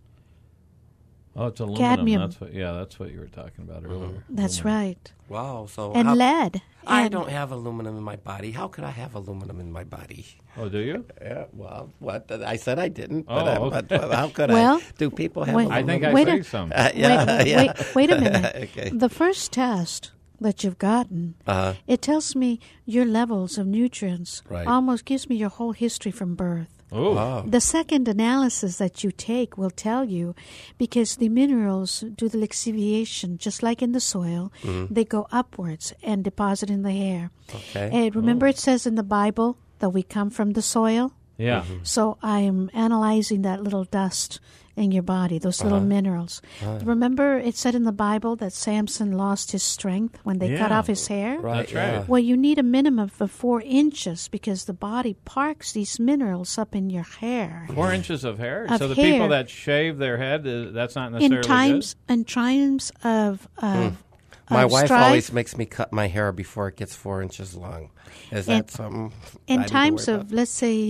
Oh, it's aluminum. Cadmium. That's what you were talking about earlier. That's aluminum. right. Wow. So and lead. I don't have aluminum in my body. How could I have aluminum in my body? Oh, do you? Yeah. Well, what? I said I didn't. Okay. But how could I? Do people have aluminum? I think I say some. Wait a minute. Okay. The first test that you've gotten, it tells me your levels of nutrients. Almost gives me your whole history from birth. Oh. Wow. The second analysis that you take will tell you, because the minerals do the lixiviation, just like in the soil, they go upwards and deposit in the hair. Okay. And remember it says in the Bible that we come from the soil? Yeah. So I am analyzing that little dust in your body, those little minerals. Remember it said in the Bible that Samson lost his strength when they cut off his hair? That's right. Well, you need a minimum of 4 inches, because the body parks these minerals up in your hair. 4 inches of hair? Of so the hair. people that shave their head, that's not necessarily In times of my wife strife, always makes me cut my hair before it gets 4 inches long. Is that something? In times of, let's say,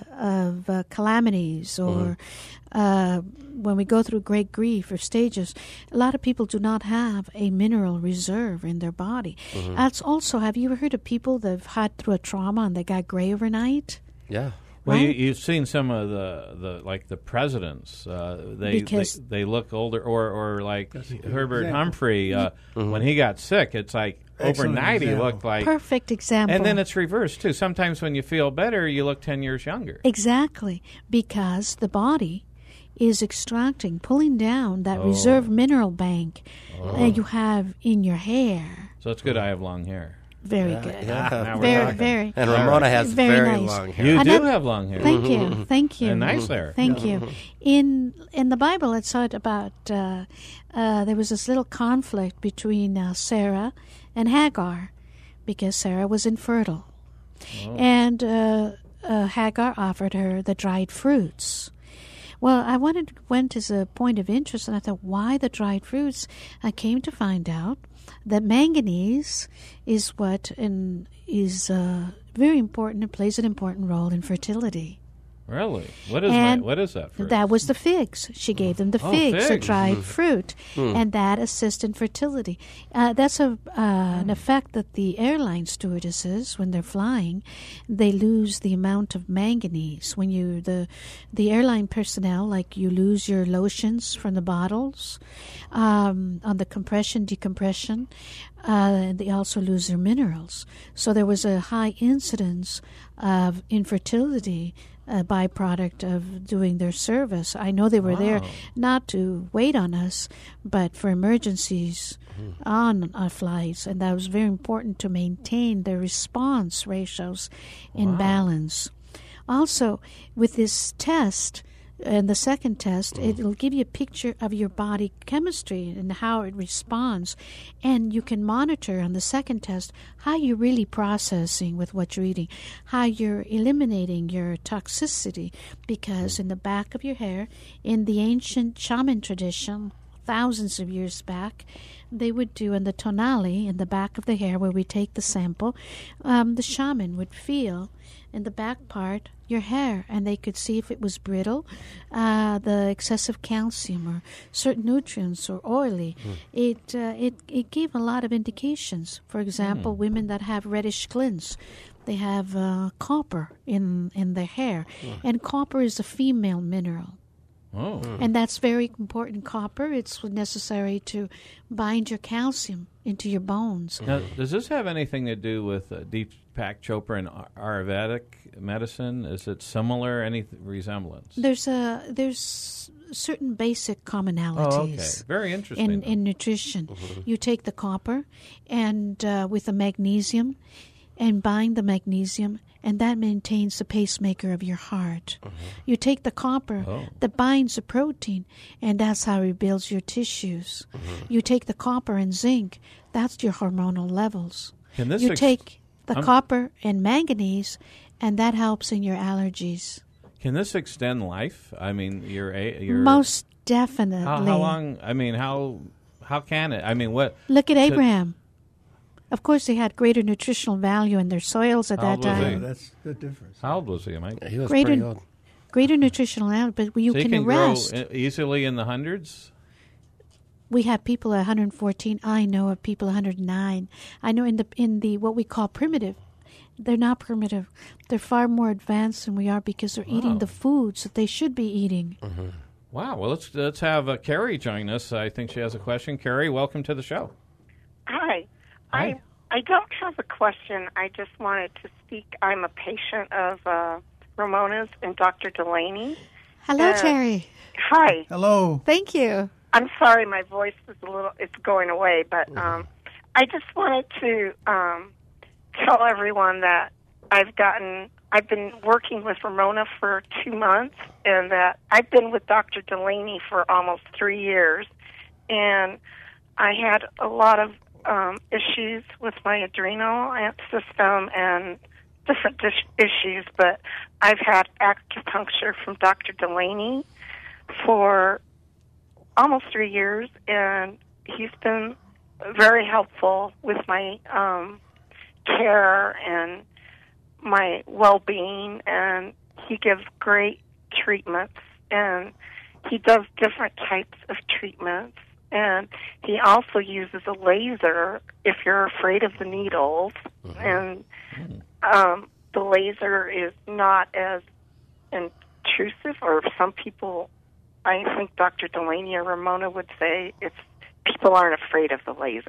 calamities or when we go through great grief or stages, a lot of people do not have a mineral reserve in their body. That's also, have you ever heard of people that have had through a trauma and they got gray overnight? Yeah. Well, you've seen some of the presidents. They look older, or like Herbert Humphrey when he got sick. It's like overnight he looked like perfect example. And then it's reversed too. Sometimes when you feel better, you look 10 years younger. Exactly, because the body is extracting, pulling down that reserve mineral bank that you have in your hair. So it's good I have long hair. Very good. Yeah. Very. And Ramona has very nice. long hair. You do have long hair. Thank you. And nice hair. Thank you. In the Bible, it said about there was this little conflict between Sarah and Hagar, because Sarah was infertile, and Hagar offered her the dried fruits. Well, I went as a point of interest, and I thought, why the dried fruits? I came to find out that manganese is very important. It plays an important role in fertility. Really? What is that fruit? That was the figs. She gave them the figs, a dried fruit, and that assists in fertility. That's an effect that the airline stewardesses, when they're flying, they lose the amount of manganese. When the airline personnel, like you lose your lotions from the bottles, on the compression, decompression, they also lose their minerals. So there was a high incidence of infertility, a byproduct of doing their service. I know they were there not to wait on us, but for emergencies on our flights, and that was very important to maintain the response ratios in balance. Also, with this test, and the second test, it'll give you a picture of your body chemistry and how it responds. And you can monitor on the second test how you're really processing with what you're eating, how you're eliminating your toxicity. Because in the back of your hair, in the ancient shaman tradition, thousands of years back, they would do in the tonali, in the back of the hair where we take the sample, the shaman would feel in the back part your hair, and they could see if it was brittle, the excessive calcium or certain nutrients or oily. It gave a lot of indications. For example, women that have reddish skins, they have copper in their hair, and copper is a female mineral. Oh. And that's very important. Copper, it's necessary to bind your calcium into your bones. Now, does this have anything to do with Deepak Chopra and Ayurvedic medicine? Is it similar? Any resemblance? There's certain basic commonalities. Oh, okay. Very interesting. In nutrition. You take the copper and with the magnesium and bind the magnesium, and that maintains the pacemaker of your heart. You take the copper that binds the protein, and that's how it rebuilds your tissues. You take the copper and zinc, that's your hormonal levels. You take the copper and manganese, and that helps in your allergies. Can this extend life? I mean, your most definitely. How long? I mean, how can it? I mean, what? Look at Abraham. Of course, they had greater nutritional value in their soils at that time. That's the difference. How old was he, Mike? He was pretty old. Greater nutritional value, but you can rest. Grow easily in the hundreds? We have people at 114. I know of people 109. I know in the what we call primitive. They're not primitive. They're far more advanced than we are because they're eating the foods that they should be eating. Wow. Well, let's have Carrie join us. I think she has a question. Carrie, welcome to the show. Hi. Hi. I don't have a question. I just wanted to speak. I'm a patient of Ramona's and Dr. Delaney. Hello, Terry. Hi. Hello. Thank you. I'm sorry my voice is it's going away, but I just wanted to tell everyone that I've been working with Ramona for 2 months, and that I've been with Dr. Delaney for almost 3 years, and I had a lot of issues with my adrenal system and different issues, but I've had acupuncture from Dr. Delaney for almost 3 years, and he's been very helpful with my care and my well-being, and he gives great treatments, and he does different types of treatments. And he also uses a laser if you're afraid of the needles. And the laser is not as intrusive, or some people, I think Dr. Delaney or Ramona would say, people aren't afraid of the laser.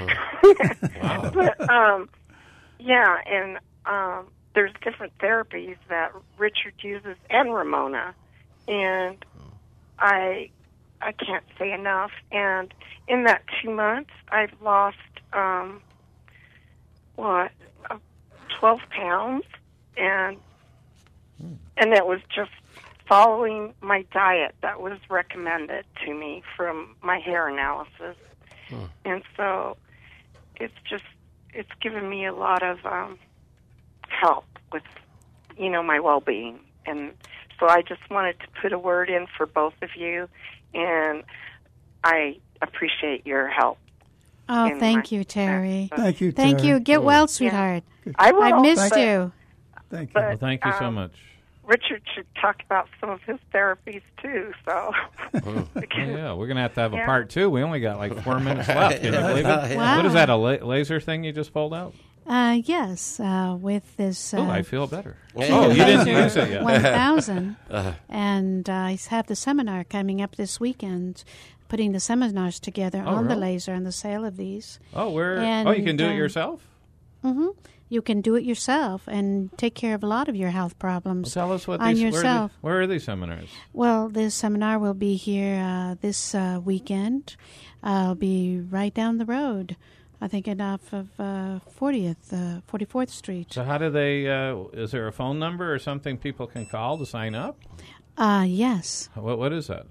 But, yeah, and there's different therapies that Richard uses and Ramona. And I can't say enough. And in that 2 months, I've lost 12 pounds, and it was just following my diet that was recommended to me from my hair analysis. And so it's given me a lot of help with my well-being. And So I just wanted to put a word in for both of you, and I appreciate your help. Oh, thank you, Terry. Thank you, Thank Terry. you. Get well, sweetheart. I will. I missed but- you. Thank you. Well, thank you so much. Richard should talk about some of his therapies too. So, Yeah, we're going to have a Yeah. part 2. We only got like 4 minutes left. Can you believe it? Wow. What is that, a laser thing you just pulled out? Yes, with this. Oh, I feel better. Oh, you didn't use it yet. 1000. And I have the seminar coming up this weekend, putting the seminars together on the really? laser and the sale of these. Oh, where? And, Oh, you can do it yourself? Mm-hmm. You can do it yourself and take care of a lot of your health problems Well, tell us what on these yourself. Where are these seminars? Well, this seminar will be here this weekend. I'll be right down the road. I think off of 44th Street. So how do they, is there a phone number or something people can call to sign up? Yes. What is that?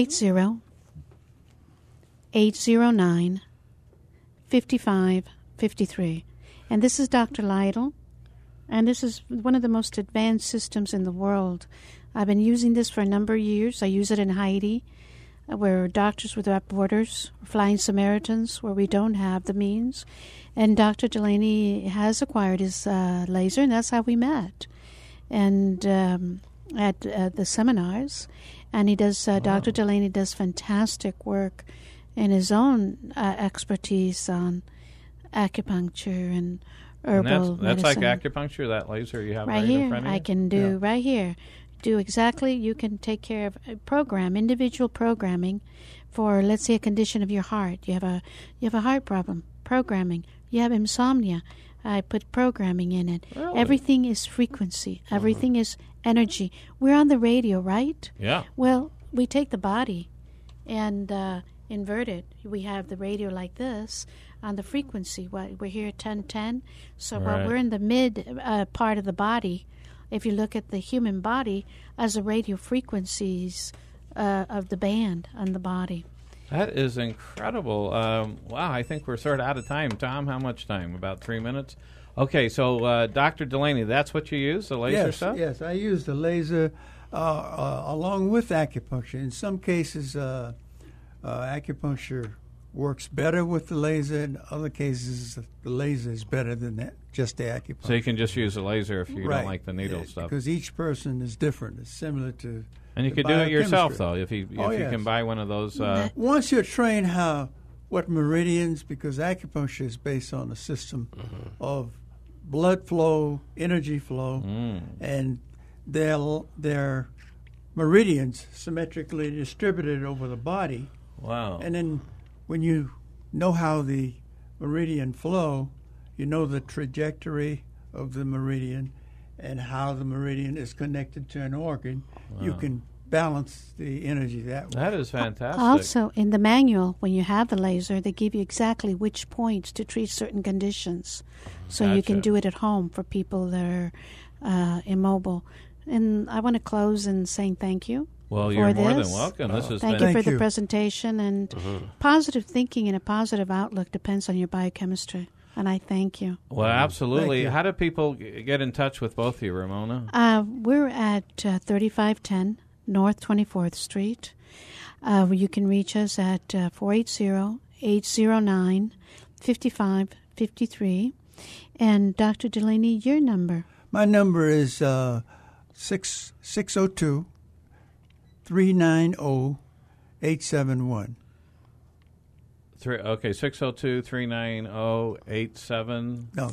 480-809-5553. And this is Dr. Lytle. And this is one of the most advanced systems in the world. I've been using this for a number of years. I use it in Haiti, where Doctors Without Borders, Flying Samaritans, where we don't have the means. And Dr. Delaney has acquired his laser, and that's how we met. And at the seminars. And he does, Dr. Delaney does fantastic work in his own expertise on acupuncture and herbal That's like medicine. acupuncture, that laser you have Right right here, in front of you? I can do right here. Do exactly. You can take care of individual programming for, let's say, a condition of your heart. You have a heart problem. Programming. You have insomnia. I put programming in it. Really? Everything is frequency. Everything is energy. We're on the radio, right? Yeah. Well, we take the body and invert it. We have the radio like this on the frequency. We're here at 1010. So while Right. we're in the mid part of the body, if you look at the human body as the radio frequencies of the band on the body. That is incredible. Wow, I think we're sort of out of time. Tom, how much time? About 3 minutes? Okay, so Dr. Delaney, that's what you use, the laser stuff? Yes, I use the laser along with acupuncture. In some cases, acupuncture works better with the laser. In other cases, the laser is better than that, just the acupuncture. So you can just use the laser if you don't like the needle stuff. Because each person is different. It's similar to And you the could do it yourself, biochemistry. though, if you can buy one of those. Once you're trained what meridians, because acupuncture is based on a system of blood flow, energy flow, and their meridians symmetrically distributed over the body. Wow. And then when you know how the meridian flow, you know the trajectory of the meridian and how the meridian is connected to an organ. You Wow. can balance the energy that way. That is fantastic. Also, in the manual, when you have the laser, they give you exactly which points to treat certain conditions. So you can Gotcha. do it at home for people that are immobile. And I want to close in saying thank you. Well, for you're more this. than welcome. This has Thank been you for the presentation. And positive thinking and a positive outlook depends on your biochemistry. And I thank you. Well, absolutely. Thank you. How do people get in touch with both of you, Ramona? We're at 3510 North 24th Street. You can reach us at 480-809-5553. And Dr. Delaney, your number? My number is 602-390-871. Okay, 602-390-87... No,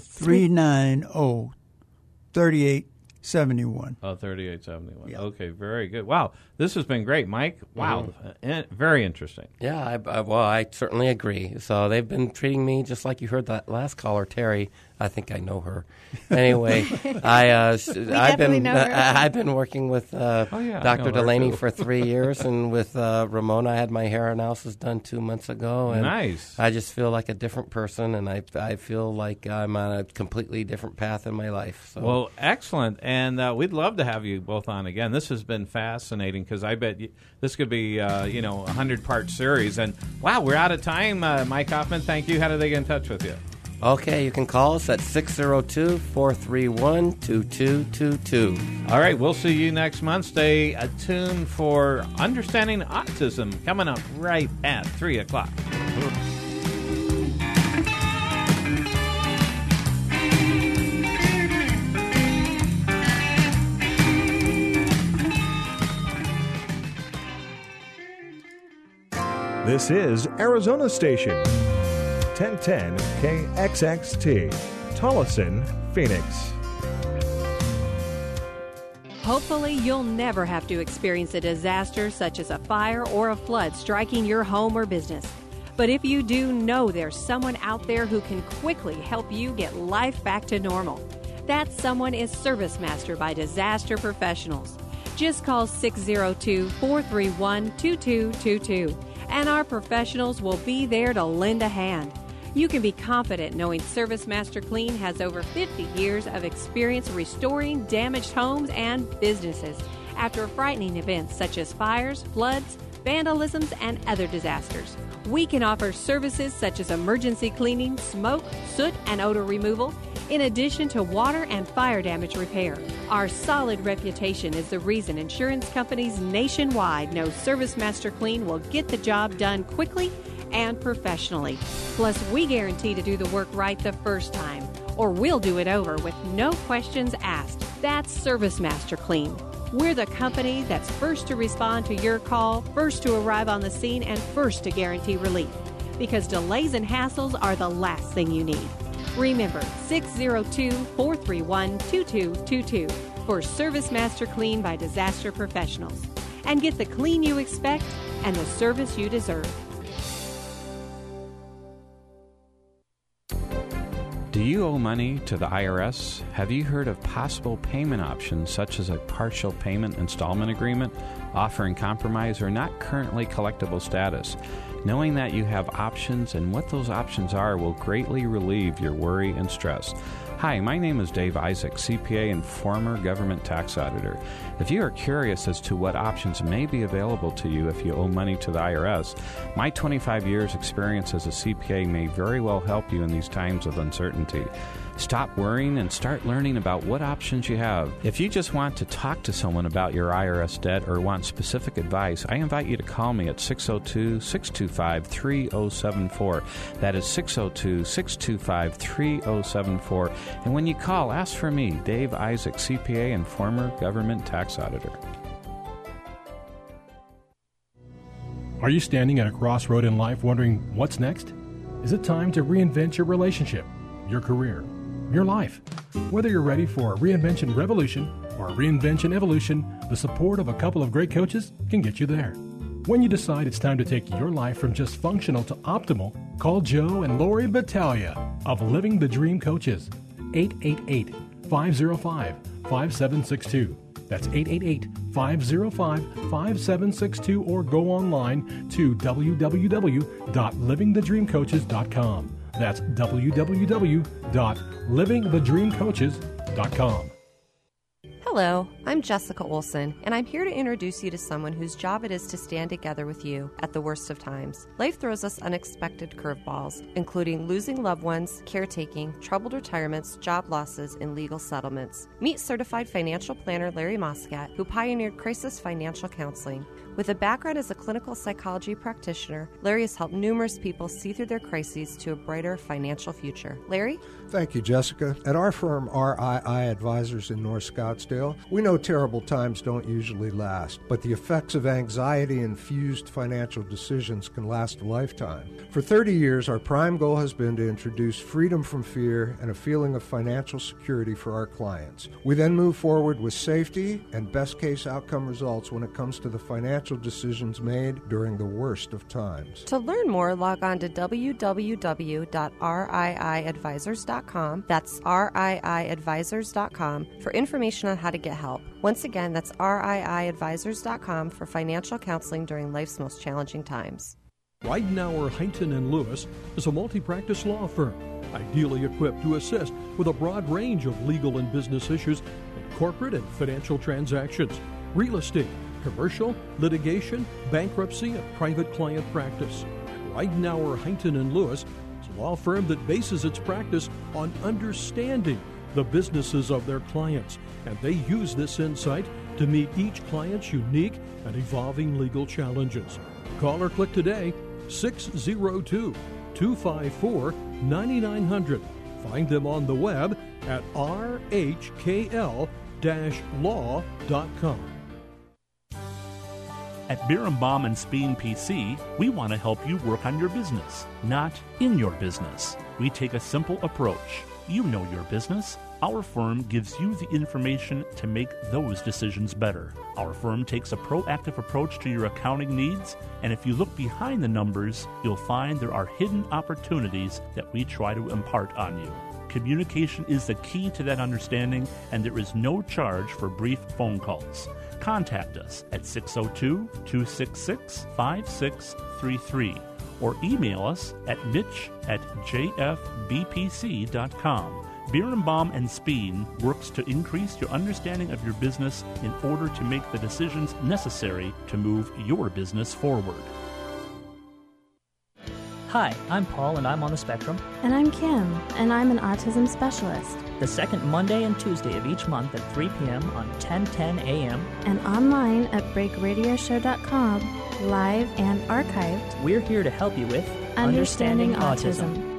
390-3871. Oh, 3871. Yeah. Okay, very good. Wow, this has been great, Mike. Wow, very interesting. Yeah, I certainly agree. So they've been treating me just like you heard that last caller, Terry. I think I know her. Anyway, I've been working with Dr. Delaney for 3 years, and with Ramona, I had my hair analysis done 2 months ago. And Nice. I just feel like a different person, and I feel like I'm on a completely different path in my life. So. Well, excellent, and we'd love to have you both on again. This has been fascinating because I bet this could be a 100-part series. And wow, we're out of time. Mike Hoffman, thank you. How do they get in touch with you? Okay, you can call us at 602-431-2222. All right, we'll see you next month. Stay tuned for Understanding Autism coming up right at 3 o'clock. This is Arizona Station, 1010 KXXT, Tolleson, Phoenix. Hopefully, you'll never have to experience a disaster such as a fire or a flood striking your home or business. But if you do, know there's someone out there who can quickly help you get life back to normal. That someone is Service Master by Disaster Professionals. Just call 602-431-2222. And our professionals will be there to lend a hand. You can be confident knowing Service Master Clean has over 50 years of experience restoring damaged homes and businesses after frightening events such as fires, floods, vandalisms, and other disasters. We can offer services such as emergency cleaning, smoke, soot, and odor removal, in addition to water and fire damage repair. Our solid reputation is the reason insurance companies nationwide know Service Master Clean will get the job done quickly and professionally. Plus, we guarantee to do the work right the first time, or we'll do it over with no questions asked. That's Service Master Clean. We're the company that's first to respond to your call, first to arrive on the scene, and first to guarantee relief. Because delays and hassles are the last thing you need. Remember, 602-431-2222 for Service Master Clean by Disaster Professionals. And get the clean you expect and the service you deserve. Do you owe money to the IRS? Have you heard of possible payment options such as a partial payment installment agreement, offering compromise or not currently collectible status? Knowing that you have options and what those options are will greatly relieve your worry and stress. Hi, my name is Dave Isaac, CPA and former government tax auditor. If you are curious as to what options may be available to you if you owe money to the IRS, my 25 years experience as a CPA may very well help you in these times of uncertainty. Stop worrying and start learning about what options you have. If you just want to talk to someone about your IRS debt or want specific advice, I invite you to call me at 602-625-3074. That is 602-625-3074. And when you call, ask for me, Dave Isaac, CPA and former government tax auditor. Are you standing at a crossroad in life wondering what's next? Is it time to reinvent your relationship, your career, your life? Whether you're ready for a reinvention revolution or a reinvention evolution, the support of a couple of great coaches can get you there. When you decide it's time to take your life from just functional to optimal, call Joe and Lori Battaglia of Living the Dream Coaches, 888-505-5762. That's 888-505-5762, or go online to www.livingthedreamcoaches.com. That's www.livingthedreamcoaches.com. Hello, I'm Jessica Olson, and I'm here to introduce you to someone whose job it is to stand together with you at the worst of times. Life throws us unexpected curveballs, including losing loved ones, caretaking, troubled retirements, job losses, and legal settlements. Meet certified financial planner Larry Moscat, who pioneered crisis financial counseling. With a background as a clinical psychology practitioner, Larry has helped numerous people see through their crises to a brighter financial future. Larry? Thank you, Jessica. At our firm, RII Advisors in North Scottsdale, we know terrible times don't usually last, but the effects of anxiety-infused financial decisions can last a lifetime. For 30 years, our prime goal has been to introduce freedom from fear and a feeling of financial security for our clients. We then move forward with safety and best-case outcome results when it comes to the financial decisions made during the worst of times. To learn more, log on to www.riiadvisors.com. That's riiadvisors.com for information on how to get help. Once again, that's riiadvisors.com for financial counseling during life's most challenging times. Ridenour, Hunton & Lewis is a multi-practice law firm, ideally equipped to assist with a broad range of legal and business issues in corporate and financial transactions, real estate, commercial, litigation, bankruptcy, and private client practice. Ridenour, Hunton & Lewis is a law firm that bases its practice on understanding the businesses of their clients, and they use this insight to meet each client's unique and evolving legal challenges. Call or click today, 602-254-9900. Find them on the web at rhkl-law.com. At Birnbaum and Speen PC, we want to help you work on your business, not in your business. We take a simple approach. You know your business. Our firm gives you the information to make those decisions better. Our firm takes a proactive approach to your accounting needs, and if you look behind the numbers, you'll find there are hidden opportunities that we try to impart on you. Communication is the key to that understanding, and there is no charge for brief phone calls. Contact us at 602-266-5633 or email us at mitch@jfbpc.com. Birnbaum and Speen works to increase your understanding of your business in order to make the decisions necessary to move your business forward. Hi, I'm Paul, and I'm on the spectrum. And I'm Kim, and I'm an autism specialist. The second Monday and Tuesday of each month at 3 p.m. on 1010 a.m. And online at breakradioshow.com, live and archived. We're here to help you with Understanding Autism.